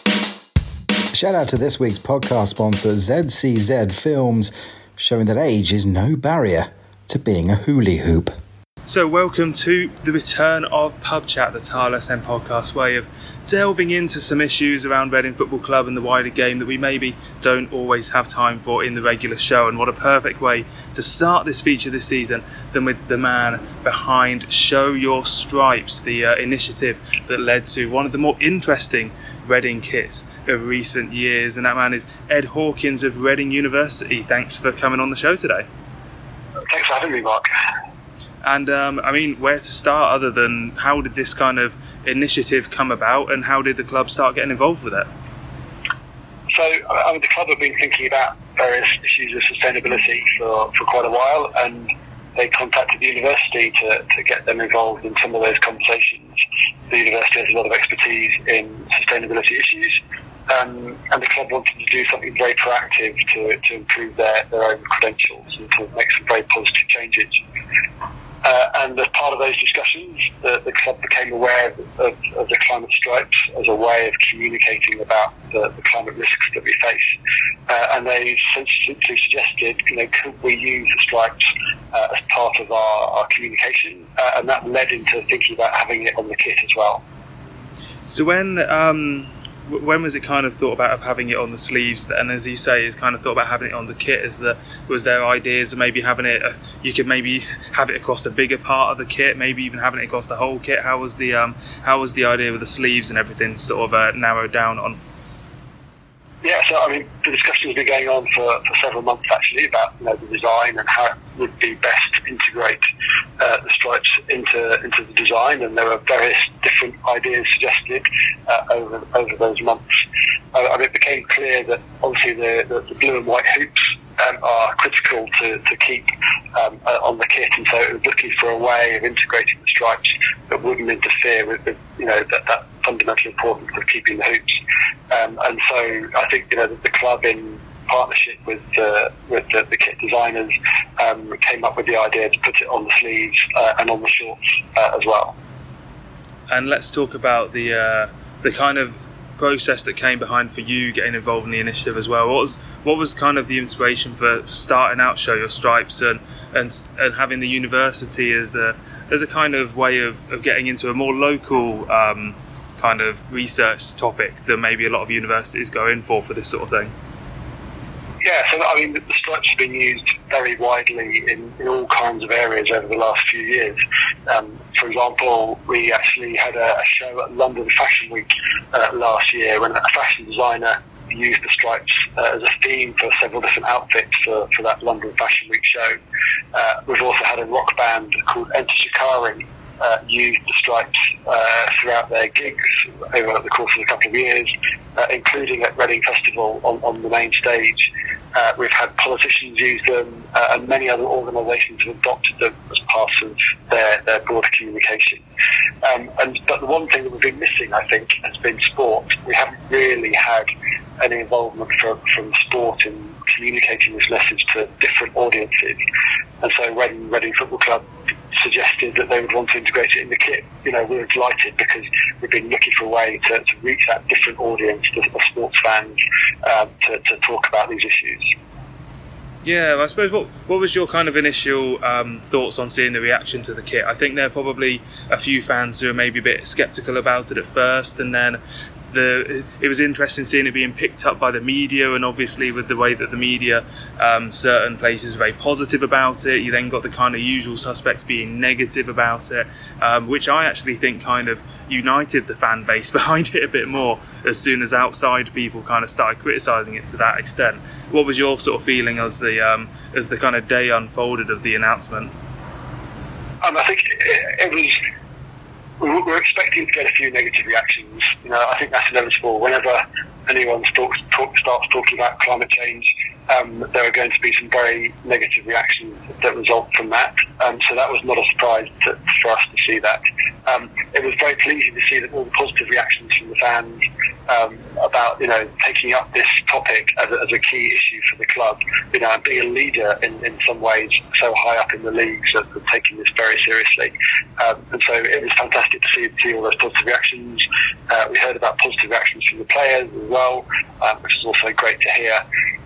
Shout out to this week's podcast sponsor, ZCZ Films, showing that age is no barrier to being a hula hoop. So welcome to the return of Pub Chat, the Tilehouseend podcast way of delving into some issues around Reading Football Club and the wider game that we maybe don't always have time for in the regular show. And what a perfect way to start this feature this season than with the man behind Show Your Stripes, the initiative that led to one of the more interesting Reading kits of recent years. And that man is Ed Hawkins of Reading University. Thanks for coming on the show today. Thanks for having me, Mark. And where to start other than how did this kind of initiative come about and how did the club start getting involved with it? So, the club have been thinking about various issues of sustainability for quite a while, and they contacted the university to get them involved in some of those conversations. The university has a lot of expertise in sustainability issues, and the club wanted to do something very proactive to improve their own credentials and to make some very positive changes. And as part of those discussions, the club became aware of the climate stripes as a way of communicating about the climate risks that we face. And they simply suggested, could we use the stripes as part of our communication? And that led into thinking about having it on the kit as well. So when was it kind of thought about of having it on the sleeves? And as you say, it's kind of thought about having it on the kit. Was there ideas of maybe having it? You could maybe have it across a bigger part of the kit, maybe even having it across the whole kit. How was the idea with the sleeves and everything sort of narrowed down on? Yeah, so the discussion has been going on for several months actually about the design and how it would be best to integrate the stripes into the design, and there were various different ideas suggested over those months. It became clear that obviously the blue and white hoops are critical to keep on the kit, and so it was looking for a way of integrating the stripes that wouldn't interfere with that fundamental importance of keeping the hoops. And so I think the club, in partnership with the kit designers, came up with the idea to put it on the sleeves and on the shorts as well. And let's talk about the kind of process that came behind for you getting involved in the initiative as well? What was kind of the inspiration for starting out Show Your Stripes and having the university as a kind of way of getting into a more local kind of research topic than maybe a lot of universities go in for this sort of thing? Yeah, so I mean, the stripes have been used very widely in all kinds of areas over the last few years. For example, we actually had a show at London Fashion Week last year when a fashion designer used the stripes as a theme for several different outfits for that London Fashion Week show. We've also had a rock band called Enter Shikari used the stripes throughout their gigs over the course of a couple of years, including at Reading Festival on the main stage. We've had politicians use them, and many other organisations have adopted them as part of their broader communication. But the one thing that we've been missing, I think, has been sport. We haven't really had any involvement from sport in communicating this message to different audiences. And so when Reading Football Club suggested that they would want to integrate it in the kit, we were delighted, because we've been looking for a way to reach that different audience of sports fans to talk about these issues. Yeah, I suppose what was your kind of initial thoughts on seeing the reaction to the kit? I think there are probably a few fans who are maybe a bit sceptical about it at first, and then it was interesting seeing it being picked up by the media, and obviously with the way that the media, certain places are very positive about it. You then got the kind of usual suspects being negative about it, which I actually think kind of united the fan base behind it a bit more as soon as outside people kind of started criticising it to that extent. What was your sort of feeling as the kind of day unfolded of the announcement? I think it was. We were expecting to get a few negative reactions. I think that's inevitable. Whenever anyone starts talking about climate change, there are going to be some very negative reactions that result from that. So that was not a surprise for us to see that. It was very pleasing to see that all the positive reactions from the fans about taking up this topic as a key issue for the club, and being a leader in some ways so high up in the leagues that taking this very seriously. And so it was fantastic to see all those positive reactions. We heard about positive reactions from the players as well, which is also great to hear.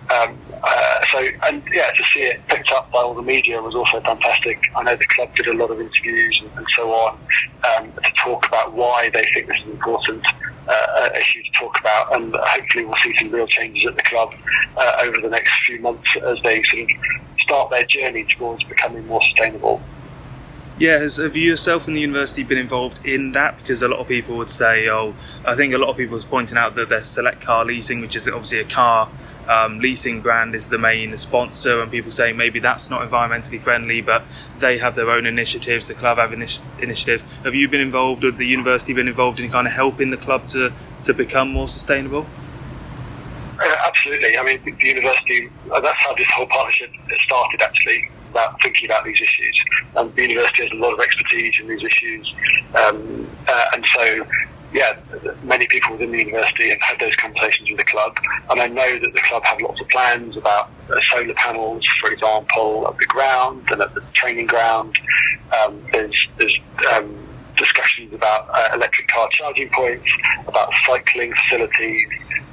To see it picked up by all the media was also fantastic. I know the club did a lot of interviews and so on to talk about why they think this is an important issue to talk about, and hopefully we'll see some real changes at the club over the next few months as they sort of start their journey towards becoming more sustainable. Yeah, have you yourself and the university been involved in that? Because a lot of people would say, I think a lot of people are pointing out that there's Select Car Leasing, which is obviously a car leasing brand, is the main sponsor, and people saying maybe that's not environmentally friendly, but they have their own initiatives, the club have initiatives. Have you been involved, or the university been involved in kind of helping the club to become more sustainable? Absolutely. I mean, the university, that's how this whole partnership started, actually, about thinking about these issues. The university has a lot of expertise in these issues, and so many people within the university have had those conversations with the club, and I know that the club have lots of plans about solar panels, for example, at the ground and at the training ground. There's discussions about electric car charging points, about cycling facilities,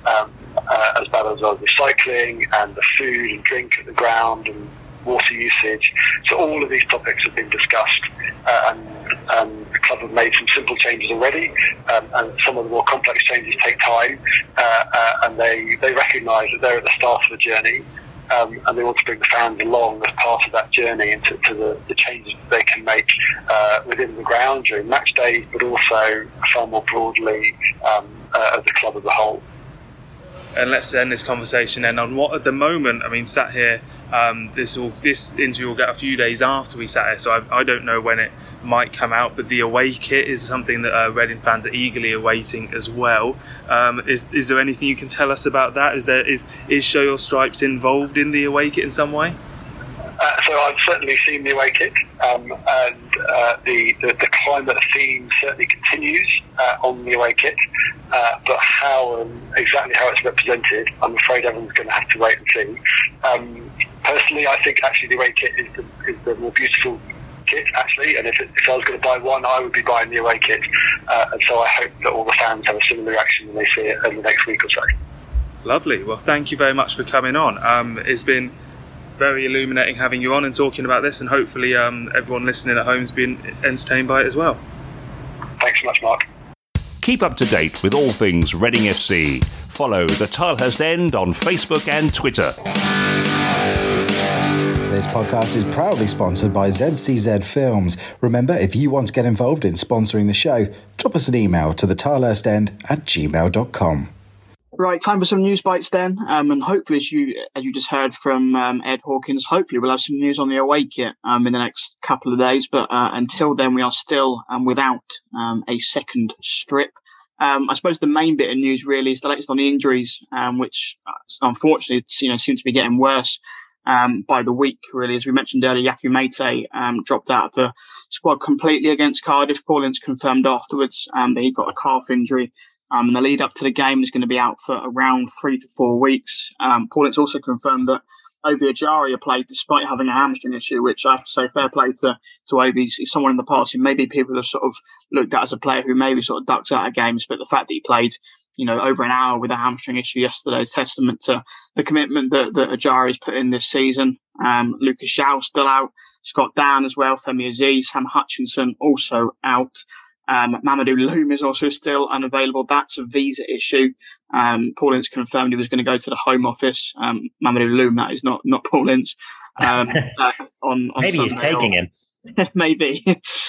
as well as recycling and the food and drink at the ground and water usage. So all of these topics have been discussed, and the club have made some simple changes already, and some of the more complex changes take time, and they recognise that they're at the start of the journey, and they want to bring the fans along as part of that journey into the changes that they can make within the ground during match days, but also far more broadly as the club as a whole. And let's end this conversation then on what at the moment, I mean, sat here, this interview will get a few days after we sat here, so I don't know when it might come out, but the away kit is something that Reading fans are eagerly awaiting as well. Is there anything you can tell us about that? Is Show Your Stripes involved in the away kit in some way? So I've certainly seen the away kit, and the climate theme certainly continues on the away kit, but exactly how it's represented, I'm afraid everyone's going to have to wait and see. Personally, I think actually the away kit is the more beautiful kit, actually, and if I was going to buy one, I would be buying the away kit. And so I hope that all the fans have a similar reaction when they see it in the next week or so. Lovely. Well, thank you very much for coming on. It's been very illuminating having you on and talking about this, and hopefully everyone listening at home has been entertained by it as well. Thanks so much, Mark. Keep up to date with all things Reading FC. Follow the Tilehurst End on Facebook and Twitter. This podcast is proudly sponsored by ZCZ Films. Remember, if you want to get involved in sponsoring the show, drop us an email to thetilehurstend@gmail.com. Right, time for some news bites then, and hopefully, as you just heard from Ed Hawkins, hopefully we'll have some news on the away kit in the next couple of days. But until then, we are still without a second strip. I suppose the main bit of news really is the latest on the injuries, which unfortunately seem to be getting worse by the week. Really, as we mentioned earlier, Yaku Mate dropped out of the squad completely against Cardiff. Paul Ince confirmed afterwards that he got a calf injury. And the lead up to the game is going to be out for around 3 to 4 weeks. Paul Ince also confirmed that Obi Ajaria played despite having a hamstring issue, which I have to say fair play to Obi. He's someone in the past who maybe people have sort of looked at as a player who maybe sort of ducks out of games, but the fact that he played, over an hour with a hamstring issue yesterday is testament to the commitment that Ajaria's put in this season. Lucas Shaw still out, Scott Dann as well, Femi Aziz, Sam Hutchinson also out. Mamadou Loum is also still unavailable. That's a visa issue. Paul Ince confirmed he was going to go to the Home Office. Mamadou Loum, that is not Paul Ince. On maybe Sunday, he's taking him. Maybe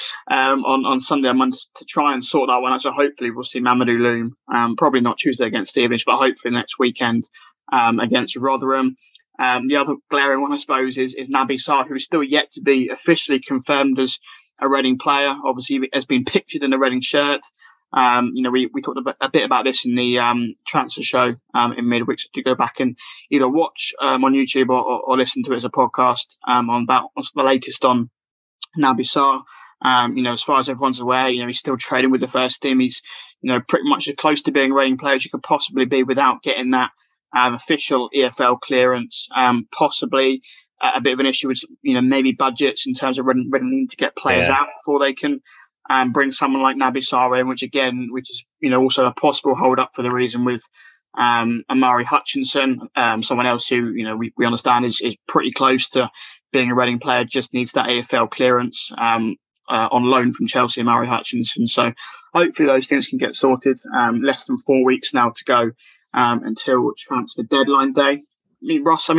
on Sunday on Monday to try and sort that one out. So hopefully we'll see Mamadou Loum. Probably not Tuesday against Stevenage, but hopefully next weekend against Rotherham. The other glaring one, I suppose, is Naby Sarr, who is still yet to be officially confirmed as a Reading player. Obviously, has been pictured in a Reading shirt. We talked a bit about this in the transfer show in midweek. So to go back and either watch on YouTube or listen to it as a podcast on the latest on Naby Sarr. As far as everyone's aware, he's still training with the first team. He's pretty much as close to being a Reading player as you could possibly be without getting that official EFL clearance. Possibly a bit of an issue with maybe budgets in terms of Reading needing to get players out before they can bring someone like Naby Sarr in, which is also a possible hold up for the reason with Amari Hutchinson, someone else who we understand is pretty close to being a Reading player, just needs that EFL clearance on loan from Chelsea, Amari Hutchinson. So hopefully those things can get sorted. Less than 4 weeks now to go until transfer deadline day. We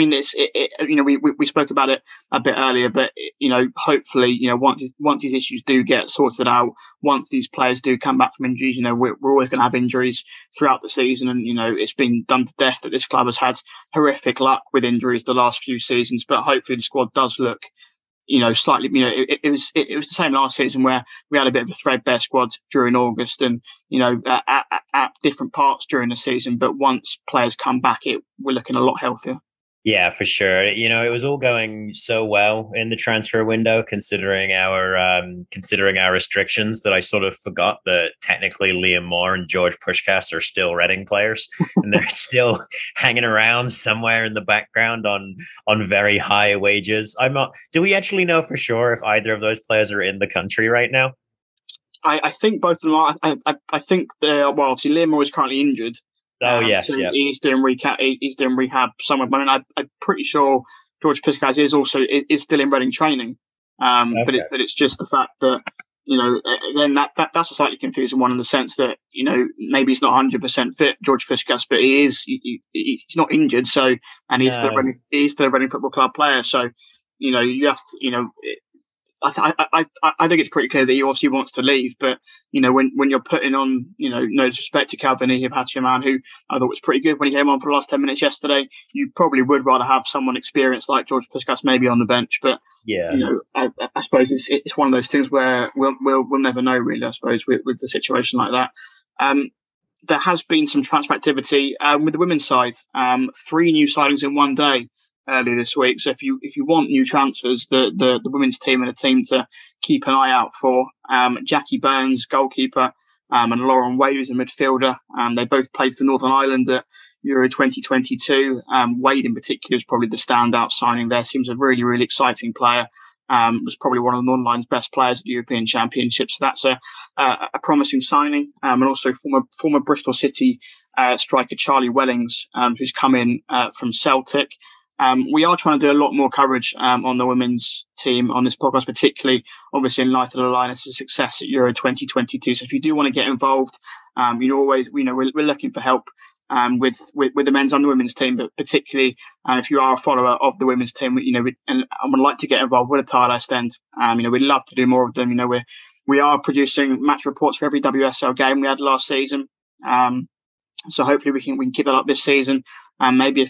spoke about it a bit earlier, but hopefully, once these issues do get sorted out, once these players do come back from injuries, we're always going to have injuries throughout the season, and it's been done to death that this club has had horrific luck with injuries the last few seasons. But hopefully, the squad does look, slightly. It was the same last season where we had a bit of a threadbare squad during August, and at different parts during the season. But once players come back, we're looking a lot healthier. Yeah, for sure. It was all going so well in the transfer window, considering our restrictions, that I sort of forgot that technically Liam Moore and George Puskás are still Reading players, and they're still hanging around somewhere in the background on very high wages. Do we actually know for sure if either of those players are in the country right now? I think both of them are. I think obviously Liam Moore is currently injured. Oh yes, so he's doing rehab somewhere. But I'm pretty sure George Puskás is still in Reading training. Okay. But it's just the fact that then that's a slightly confusing one in the sense that maybe he's not 100% fit, George Puskás, but he's not injured. So he's still a Reading Football Club player. So you have to I think it's pretty clear that he obviously wants to leave, but when you're putting on, no disrespect to Calvin Iheanacho, who I thought was pretty good when he came on for the last 10 minutes yesterday, you probably would rather have someone experienced like George Puskás maybe on the bench. But I suppose it's one of those things where we'll never know really. I suppose with a situation like that. There has been some transfer activity with the women's side. 3 new signings in one day earlier this week. So if you want new transfers, the women's team and a team to keep an eye out for, Jackie Burns, goalkeeper, and Lauren Wade, who's a midfielder. They both played for Northern Ireland at Euro 2022. Wade in particular is probably the standout signing there. Seems a really, really exciting player. was probably one of the non-line's best players at the European Championships. So that's a promising signing. And also former Bristol City striker Charlie Wellings, who's come in from Celtic. We are trying to do a lot more coverage on the women's team on this podcast, particularly obviously in light of the Lionesses' success at Euro 2022. So if you do want to get involved, we're looking for help with the men's and the women's team, but particularly if you are a follower of the women's team, and would like to get involved with a Thailand End, we'd love to do more of them. We are producing match reports for every WSL game we had last season. So hopefully we can keep that up this season, and maybe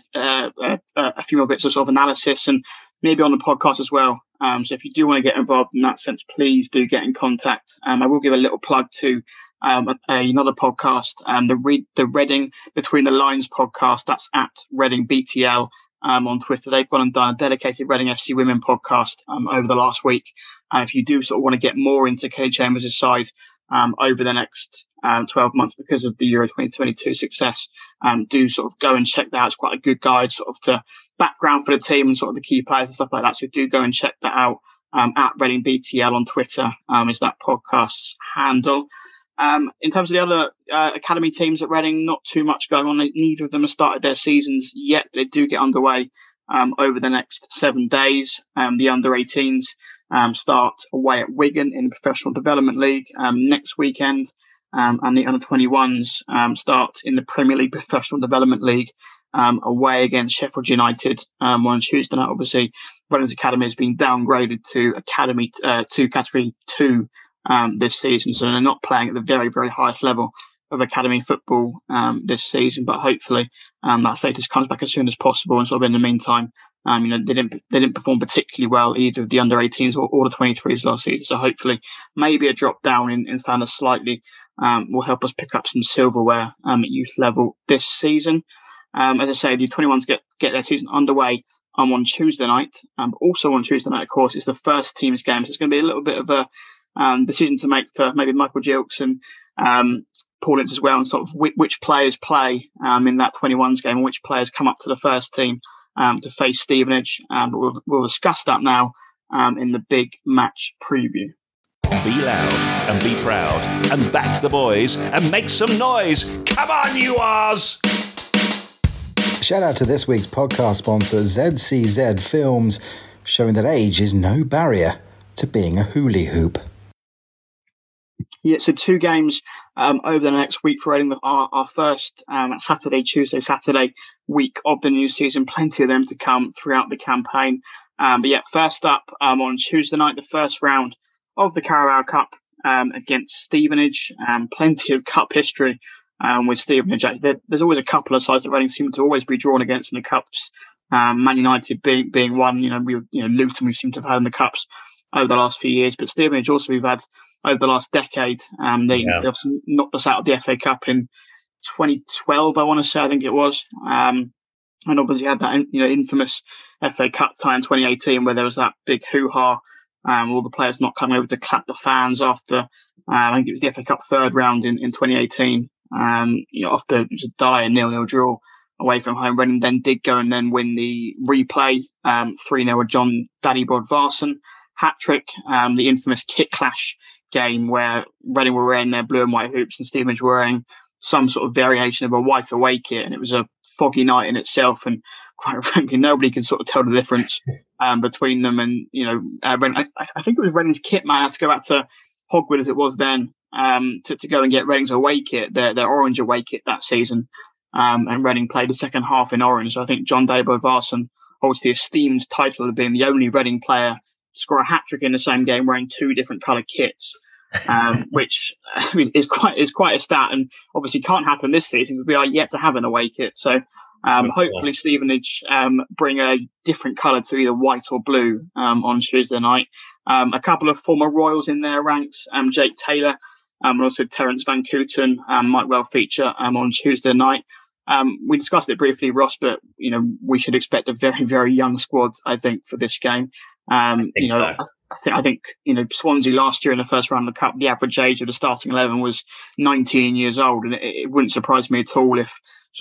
a few more bits of sort of analysis, and maybe on the podcast as well. So if you do want to get involved in that sense, please do get in contact. I will give a little plug to another podcast, the Reading Between the Lines podcast. That's at Reading BTL on Twitter. They've gone and done a dedicated Reading FC Women podcast over the last week. If you do sort of want to get more into Kelly Chambers' side over the next 12 months because of the Euro 2022 success, do sort of go and check that out. It's quite a good guide sort of to background for the team and sort of the key players and stuff like that. So do go and check that out. At Reading BTL on Twitter is that podcast's handle. In terms of the other academy teams at Reading, not too much going on. Neither of them have started their seasons yet. They do get underway over the next 7 days. The under-18s start away at Wigan in the Professional Development League next weekend, and the under-21s start in the Premier League Professional Development League away against Sheffield United on Tuesday night. Obviously, Reading's Academy has been downgraded to Category 2 this season, so they're not playing at the very, very highest level of academy football this season. But hopefully that status comes back as soon as possible. And sort of in the meantime, they didn't perform particularly well, either of the under-18s or the 23s last season. So hopefully maybe a drop down in standards slightly will help us pick up some silverware at youth level this season. As I say, the 21s get their season underway on Tuesday night. Also on Tuesday night, of course, is the first team's game. So it's going to be a little bit of a decision to make for maybe Michael Gilks and Paul Ince as well, and sort of which players play in that 21s game and which players come up to the first team to face Stevenage. But we'll discuss that now in the big match preview. Be loud and be proud and back the boys and make some noise. Come on, you Rs! Shout out to this week's podcast sponsor, ZCZ Films, showing that age is no barrier to being a hula hoop. Yeah, so 2 games over the next week for Reading. Our first Saturday week of the new season. Plenty of them to come throughout the campaign. But yeah, first up on Tuesday night, the first round of the Carabao Cup against Stevenage. Plenty of cup history with Stevenage. There's always a couple of sides that Reading seem to always be drawn against in the cups. Man United being one. Luton we seem to have had in the cups over the last few years, but Stevenage also we've had over the last decade. They obviously knocked us out of the FA Cup in 2012, I want to say, I think it was, and obviously had that infamous FA Cup tie in 2018 where there was that big hoo-ha, all the players not coming over to clap the fans after I think it was the FA Cup third round in 2018. After it was a dire 0-0 draw away from home. Reading then did go and then win the replay 3-0 with John Daddy Bodvarsson hat-trick, the infamous kit clash game where Reading were wearing their blue and white hoops and Stevenage were wearing some sort of variation of a white away kit, and it was a foggy night in itself, and quite frankly nobody could sort of tell the difference between them. And I think it was Reading's kit man had to go back to Hogwood as it was then to go and get Reading's away kit, their orange away kit that season, and Reading played the second half in orange. So I think John David Varson holds the esteemed title of being the only Reading player to score a hat-trick in the same game wearing 2 different coloured kits, which is quite a stat, and obviously can't happen this season because we are yet to have an away kit. So hopefully Stevenage bring a different colour to either white or blue on Tuesday night. A couple of former Royals in their ranks, Jake Taylor and also Terence Van Kooten might well feature on Tuesday night. We discussed it briefly, Ross, but we should expect a very, very young squad, I think, for this game. I think Swansea last year in the first round of the Cup, the average age of the starting 11 was 19 years old, and it wouldn't surprise me at all if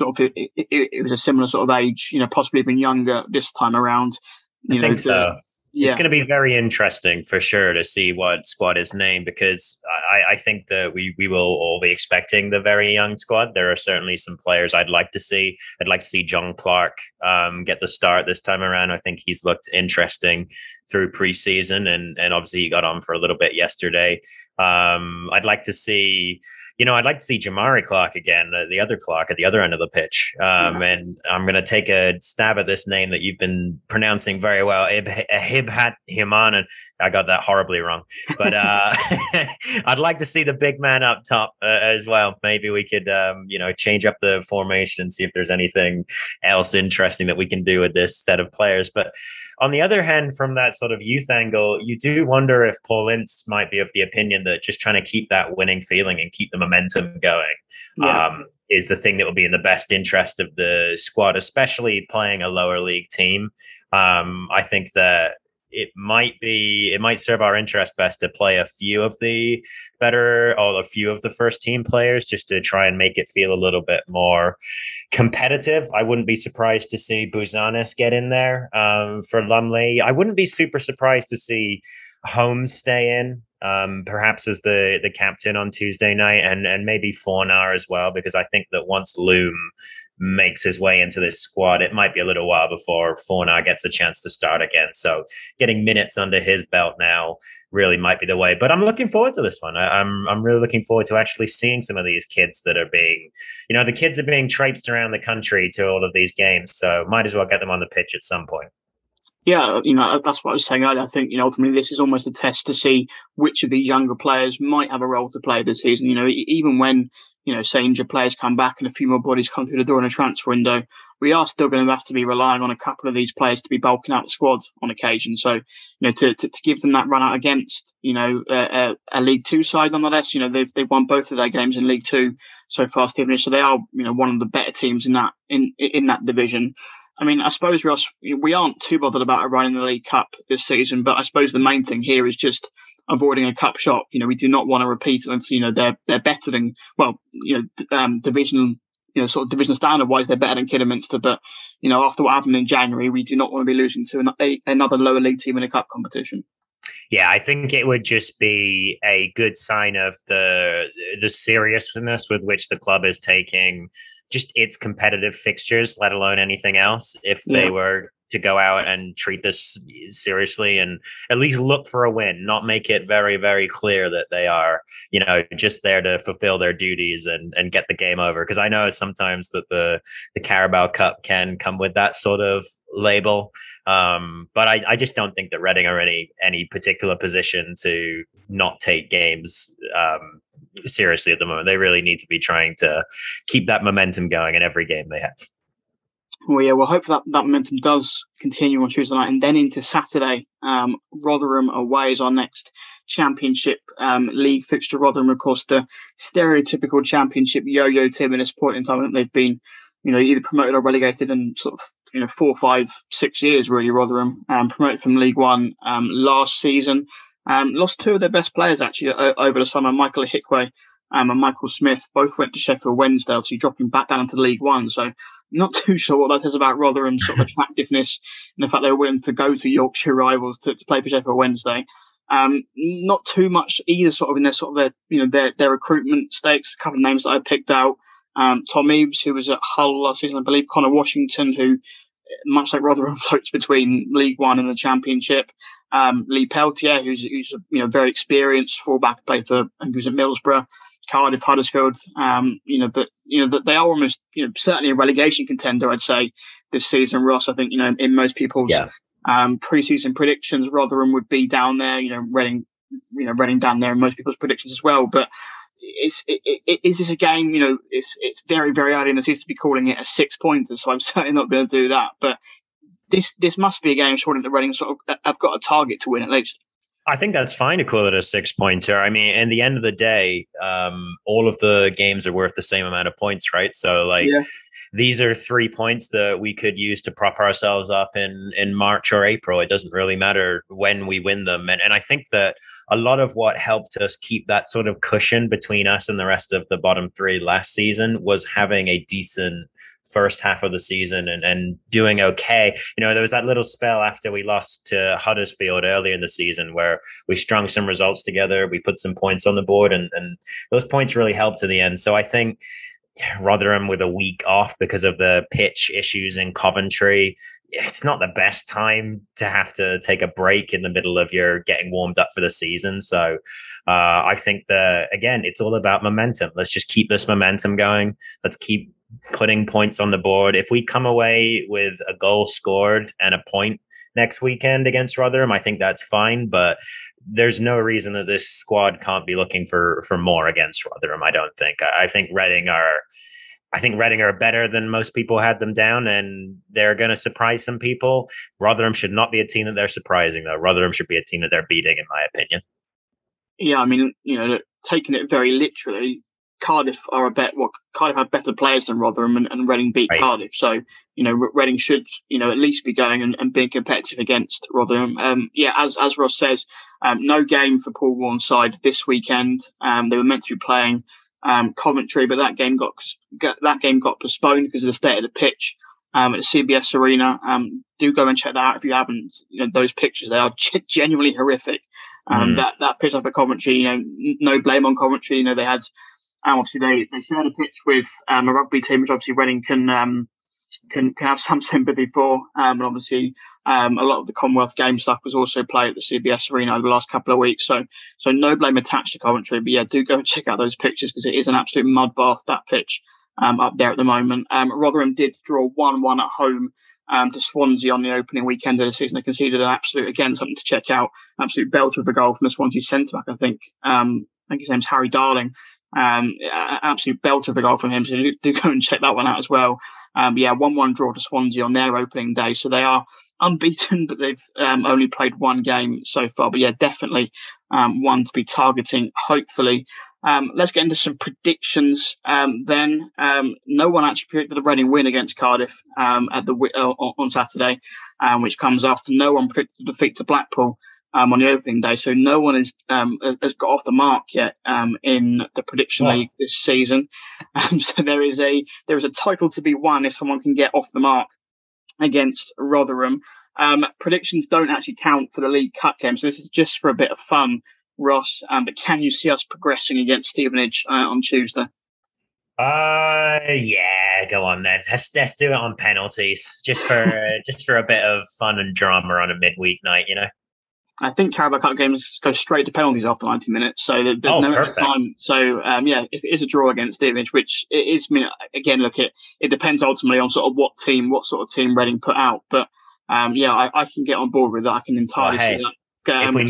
it was a similar sort of age, possibly even younger this time around. I think so. It's going to be very interesting for sure to see what squad is named, because I think that we will all be expecting the very young squad. There are certainly some players I'd like to see. I'd like to see John Clark get the start this time around. I think he's looked interesting through preseason, and obviously he got on for a little bit yesterday. I'd like to see Jamari Clark again, the other Clark at the other end of the pitch. And I'm going to take a stab at this name that you've been pronouncing very well, Hibhat Himan. I got that horribly wrong. But I'd like to see the big man up top as well. Maybe we could, change up the formation and see if there's anything else interesting that we can do with this set of players. But on the other hand, from that sort of youth angle, you do wonder if Paul Ince might be of the opinion that just trying to keep that winning feeling and keep the momentum going is the thing that will be in the best interest of the squad, especially playing a lower league team. I think that it might serve our interest best to play a few of the first team players, just to try and make it feel a little bit more competitive. I wouldn't be surprised to see Bouzanis get in there for Lumley. I wouldn't be super surprised to see Holmes stay in, perhaps as the captain on Tuesday night, and maybe Fornar as well, because I think that once Loom makes his way into this squad, it might be a little while before Fornar gets a chance to start again. So getting minutes under his belt now really might be the way. But I'm looking forward to this one. I'm really looking forward to actually seeing some of these kids that are being, the kids are being traipsed around the country to all of these games. So might as well get them on the pitch at some point. Yeah, that's what I was saying earlier. I think, ultimately this is almost a test to see which of these younger players might have a role to play this season. Even when, say injured players come back and a few more bodies come through the door in a transfer window, we are still going to have to be relying on a couple of these players to be bulking out the squad on occasion. So, to give them that run out against, a League Two side nonetheless, they've won both of their games in League Two so far, Stevenage. So they are, one of the better teams in that division. I mean, I suppose, Ross, we aren't too bothered about a run in the League Cup this season, but I suppose the main thing here is just avoiding a cup shock. We do not want to repeat it. They're better than, division, sort of division standard wise, they're better than Kidderminster. But, after what happened in January, we do not want to be losing to another lower league team in a cup competition. Yeah, I think it would just be a good sign of the seriousness with which the club is taking just its competitive fixtures, let alone anything else, if they were to go out and treat this seriously and at least look for a win, not make it very, very clear that they are, just there to fulfill their duties and get the game over. Because I know sometimes that the Carabao Cup can come with that sort of label. But I just don't think that Reading are in any particular position to not take games seriously at the moment. They really need to be trying to keep that momentum going in every game they have. Well, yeah, we'll hope that momentum does continue on Tuesday night and then into Saturday. Rotherham away is our next Championship League fixture. Rotherham, of course, the stereotypical Championship yo-yo team at this point in time. They've been, either promoted or relegated in sort of, 4, 5, 6 years, really, Rotherham. Promoted from League One last season. Lost two of their best players, actually, over the summer. Michael Hickway and Michael Smith both went to Sheffield Wednesday, obviously dropping back down to League One. So not too sure what that says about Rotherham's sort of attractiveness and the fact they were willing to go to Yorkshire rivals to play for Sheffield Wednesday. Not too much either sort of in their recruitment stakes. A couple of names that I picked out. Tom Eaves, who was at Hull last season, I believe. Connor Washington, who, much like Rotherham, floats between League One and the Championship. Lee Peltier, who's a very experienced fullback, played for and who's at Middlesbrough, Cardiff, Huddersfield. But they are almost certainly a relegation contender, I'd say, this season. Ross, I think in most people's pre-season predictions, Rotherham would be down there. Reading down there in most people's predictions as well. But is this a game? It's very, very early in the season to be calling it a 6-pointer, so I'm certainly not going to do that. But this must be a game, surely, that Reading sort of have got a target to win at least. I think that's fine to call it a 6-pointer. I mean, in the end of the day, all of the games are worth the same amount of points, right? So, these are 3 points that we could use to prop ourselves up in March or April. It doesn't really matter when we win them. And I think that a lot of what helped us keep that sort of cushion between us and the rest of the bottom three last season was having a decent first half of the season and doing okay. You know, there was that little spell after we lost to Huddersfield earlier in the season where we strung some results together. We put some points on the board, and those points really helped to the end. So I think Rotherham with a week off because of the pitch issues in Coventry, it's not the best time to have to take a break in the middle of your getting warmed up for the season. So I think that, again, it's all about momentum. Let's just keep this momentum going. Let's keep putting points on the board. If we come away with a goal scored and a point next weekend against Rotherham, I think that's fine. But there's no reason that this squad can't be looking for more against Rotherham, I don't think. I think Reading are better than most people had them down, and they're going to surprise some people. Rotherham should not be a team that they're surprising, though. Rotherham should be a team that they're beating, in my opinion. Yeah, I mean, taking it very literally, Cardiff have better players than Rotherham, and Reading beat Cardiff. So, Reading should, at least be going and being competitive against Rotherham. As Ross says, no game for Paul Warne's side this weekend. They were meant to be playing Coventry, but that game got postponed because of the state of the pitch at CBS Arena. Do go and check that out if you haven't. Those pictures, they are genuinely horrific. That pitch up at Coventry, no blame on Coventry. They had obviously they shared a pitch with a rugby team, which obviously Reading can have some sympathy for. And obviously, a lot of the Commonwealth Games stuff was also played at the CBS Arena over the last couple of weeks. So no blame attached to Coventry. But yeah, do go and check out those pictures because it is an absolute mud bath, that pitch up there at the moment. Rotherham did draw 1-1 at home to Swansea on the opening weekend of the season. They conceded an absolute, again, something to check out, absolute belter of the goal from the Swansea centre-back, I think his name's Harry Darling. Absolute belter of the goal from him. So do go and check that one out as well. 1-1 draw to Swansea on their opening day. So they are unbeaten, but they've only played one game so far. But yeah, definitely one to be targeting, hopefully. Let's get into some predictions then. No one actually predicted a Reading win against Cardiff on Saturday, which comes after no one predicted a defeat to Blackpool on the opening day. So no one has got off the mark yet in the prediction league this season. So there is a title to be won if someone can get off the mark against Rotherham. Predictions don't actually count for the League Cup game, so this is just for a bit of fun, Ross. But can you see us progressing against Stevenage on Tuesday? Yeah, go on then. Let's do it on penalties, just for a bit of fun and drama on a midweek night, I think Carabao Cup games go straight to penalties after 90 minutes, so there's no extra time. So, if it is a draw against Stevenage, which it is, again, look, it depends ultimately on sort of what sort of team Reading put out. But, I can get on board with that. I can entirely see that. If we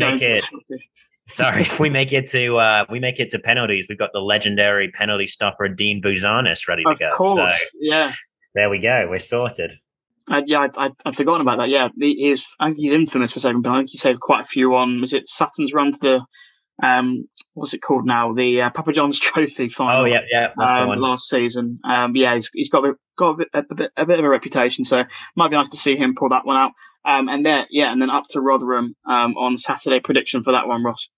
make it to penalties, we've got the legendary penalty stopper Dean Bouzanis ready to go. Of course, so, yeah. There we go. We're sorted. I'd forgotten about that. Yeah, I think he's infamous for saving. But I think he saved quite a few on. Was it Sutton's run to the what's it called now? The Papa John's Trophy final. Oh yeah, that's the one. Last season. He's got a bit of a reputation. So might be nice to see him pull that one out. And then up to Rotherham on Saturday. Prediction for that one, Ross.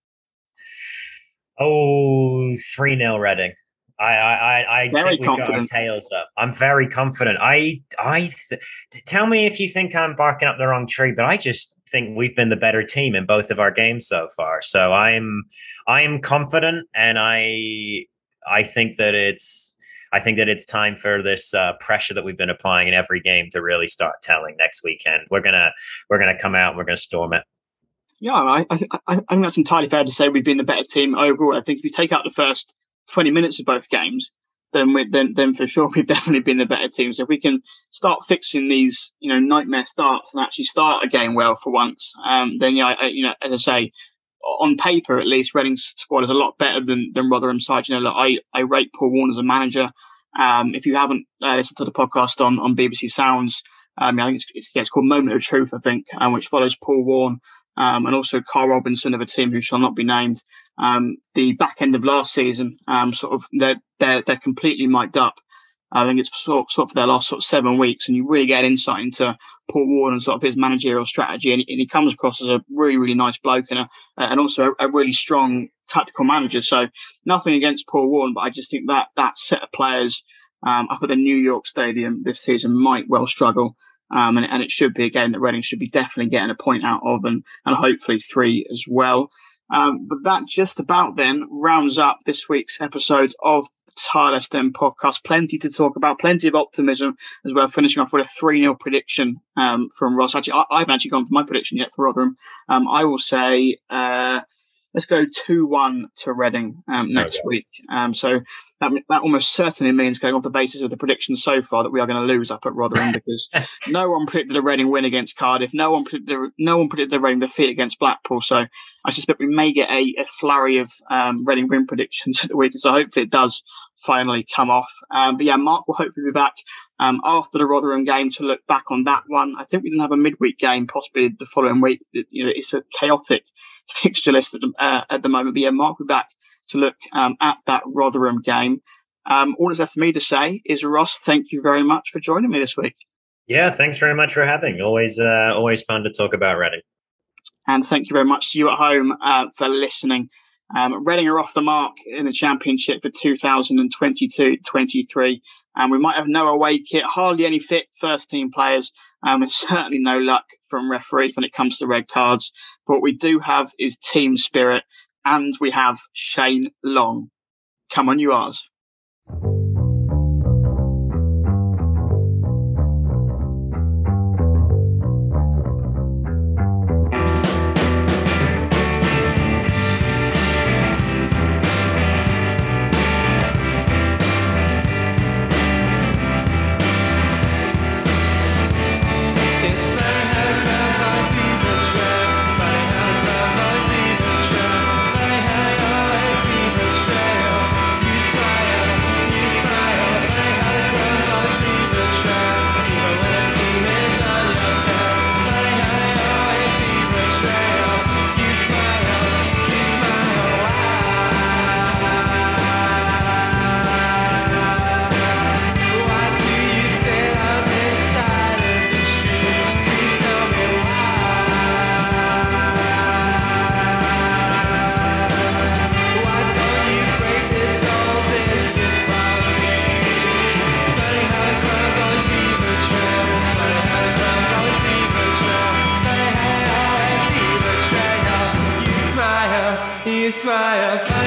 3-0 Reading. I think we've got our tails up. I'm very confident. Tell me if you think I'm barking up the wrong tree, but I just think we've been the better team in both of our games so far. So I am confident, and I think that it's time for this pressure that we've been applying in every game to really start telling next weekend. We're gonna come out and we're gonna storm it. Yeah, I think that's entirely fair to say we've been the better team overall. I think if you take out the first 20 minutes of both games, then for sure we've definitely been the better team. So if we can start fixing these, nightmare starts and actually start a game well for once, then as I say, on paper at least, Reading's squad is a lot better than Rotherham's side. I rate Paul Warne as a manager. If you haven't listened to the podcast on BBC Sounds, I think it's called Moment of Truth, I think, which follows Paul Warne and also Carl Robinson of a team who shall not be named. The back end of last season, they're completely mic'd up. I think it's sort of for their last 7 weeks, and you really get insight into Paul Warne and sort of his managerial strategy, and he comes across as a really, really nice bloke and also a really strong tactical manager. So nothing against Paul Warne, but I just think that set of players up at the New York Stadium this season might well struggle. And it should be a game that Reading should be definitely getting a point out of, and hopefully 3 as well. But that just about then rounds up this week's episode of the Tireless Den podcast. Plenty to talk about, plenty of optimism as well, finishing off with a 3-0 prediction from Ross. Actually, I haven't actually gone for my prediction yet for Rotherham. I will say let's go 2-1 to Reading next week. So that almost certainly means, going off the basis of the predictions so far, that we are going to lose up at Rotherham because no one predicted a Reading win against Cardiff. No one predicted a Reading defeat against Blackpool. So I suspect we may get a flurry of Reading win predictions at the weekend. So hopefully it does finally come off. But yeah, Mark will hopefully be back after the Rotherham game to look back on that one. I think we didn't have a midweek game, possibly the following week. It's a chaotic fixture list at the moment. But yeah, Mark will be back to look at that Rotherham game. All that's left for me to say is, Ross, thank you very much for joining me this week. Yeah, thanks very much for having. Always fun to talk about Reading. And thank you very much to you at home for listening. Reading are off the mark in the Championship for 2022-23. And we might have no away kit, hardly any fit first-team players, and certainly no luck from referees when it comes to red cards. But what we do have is team spirit, and we have Shane Long. Come on, you Rs. smile.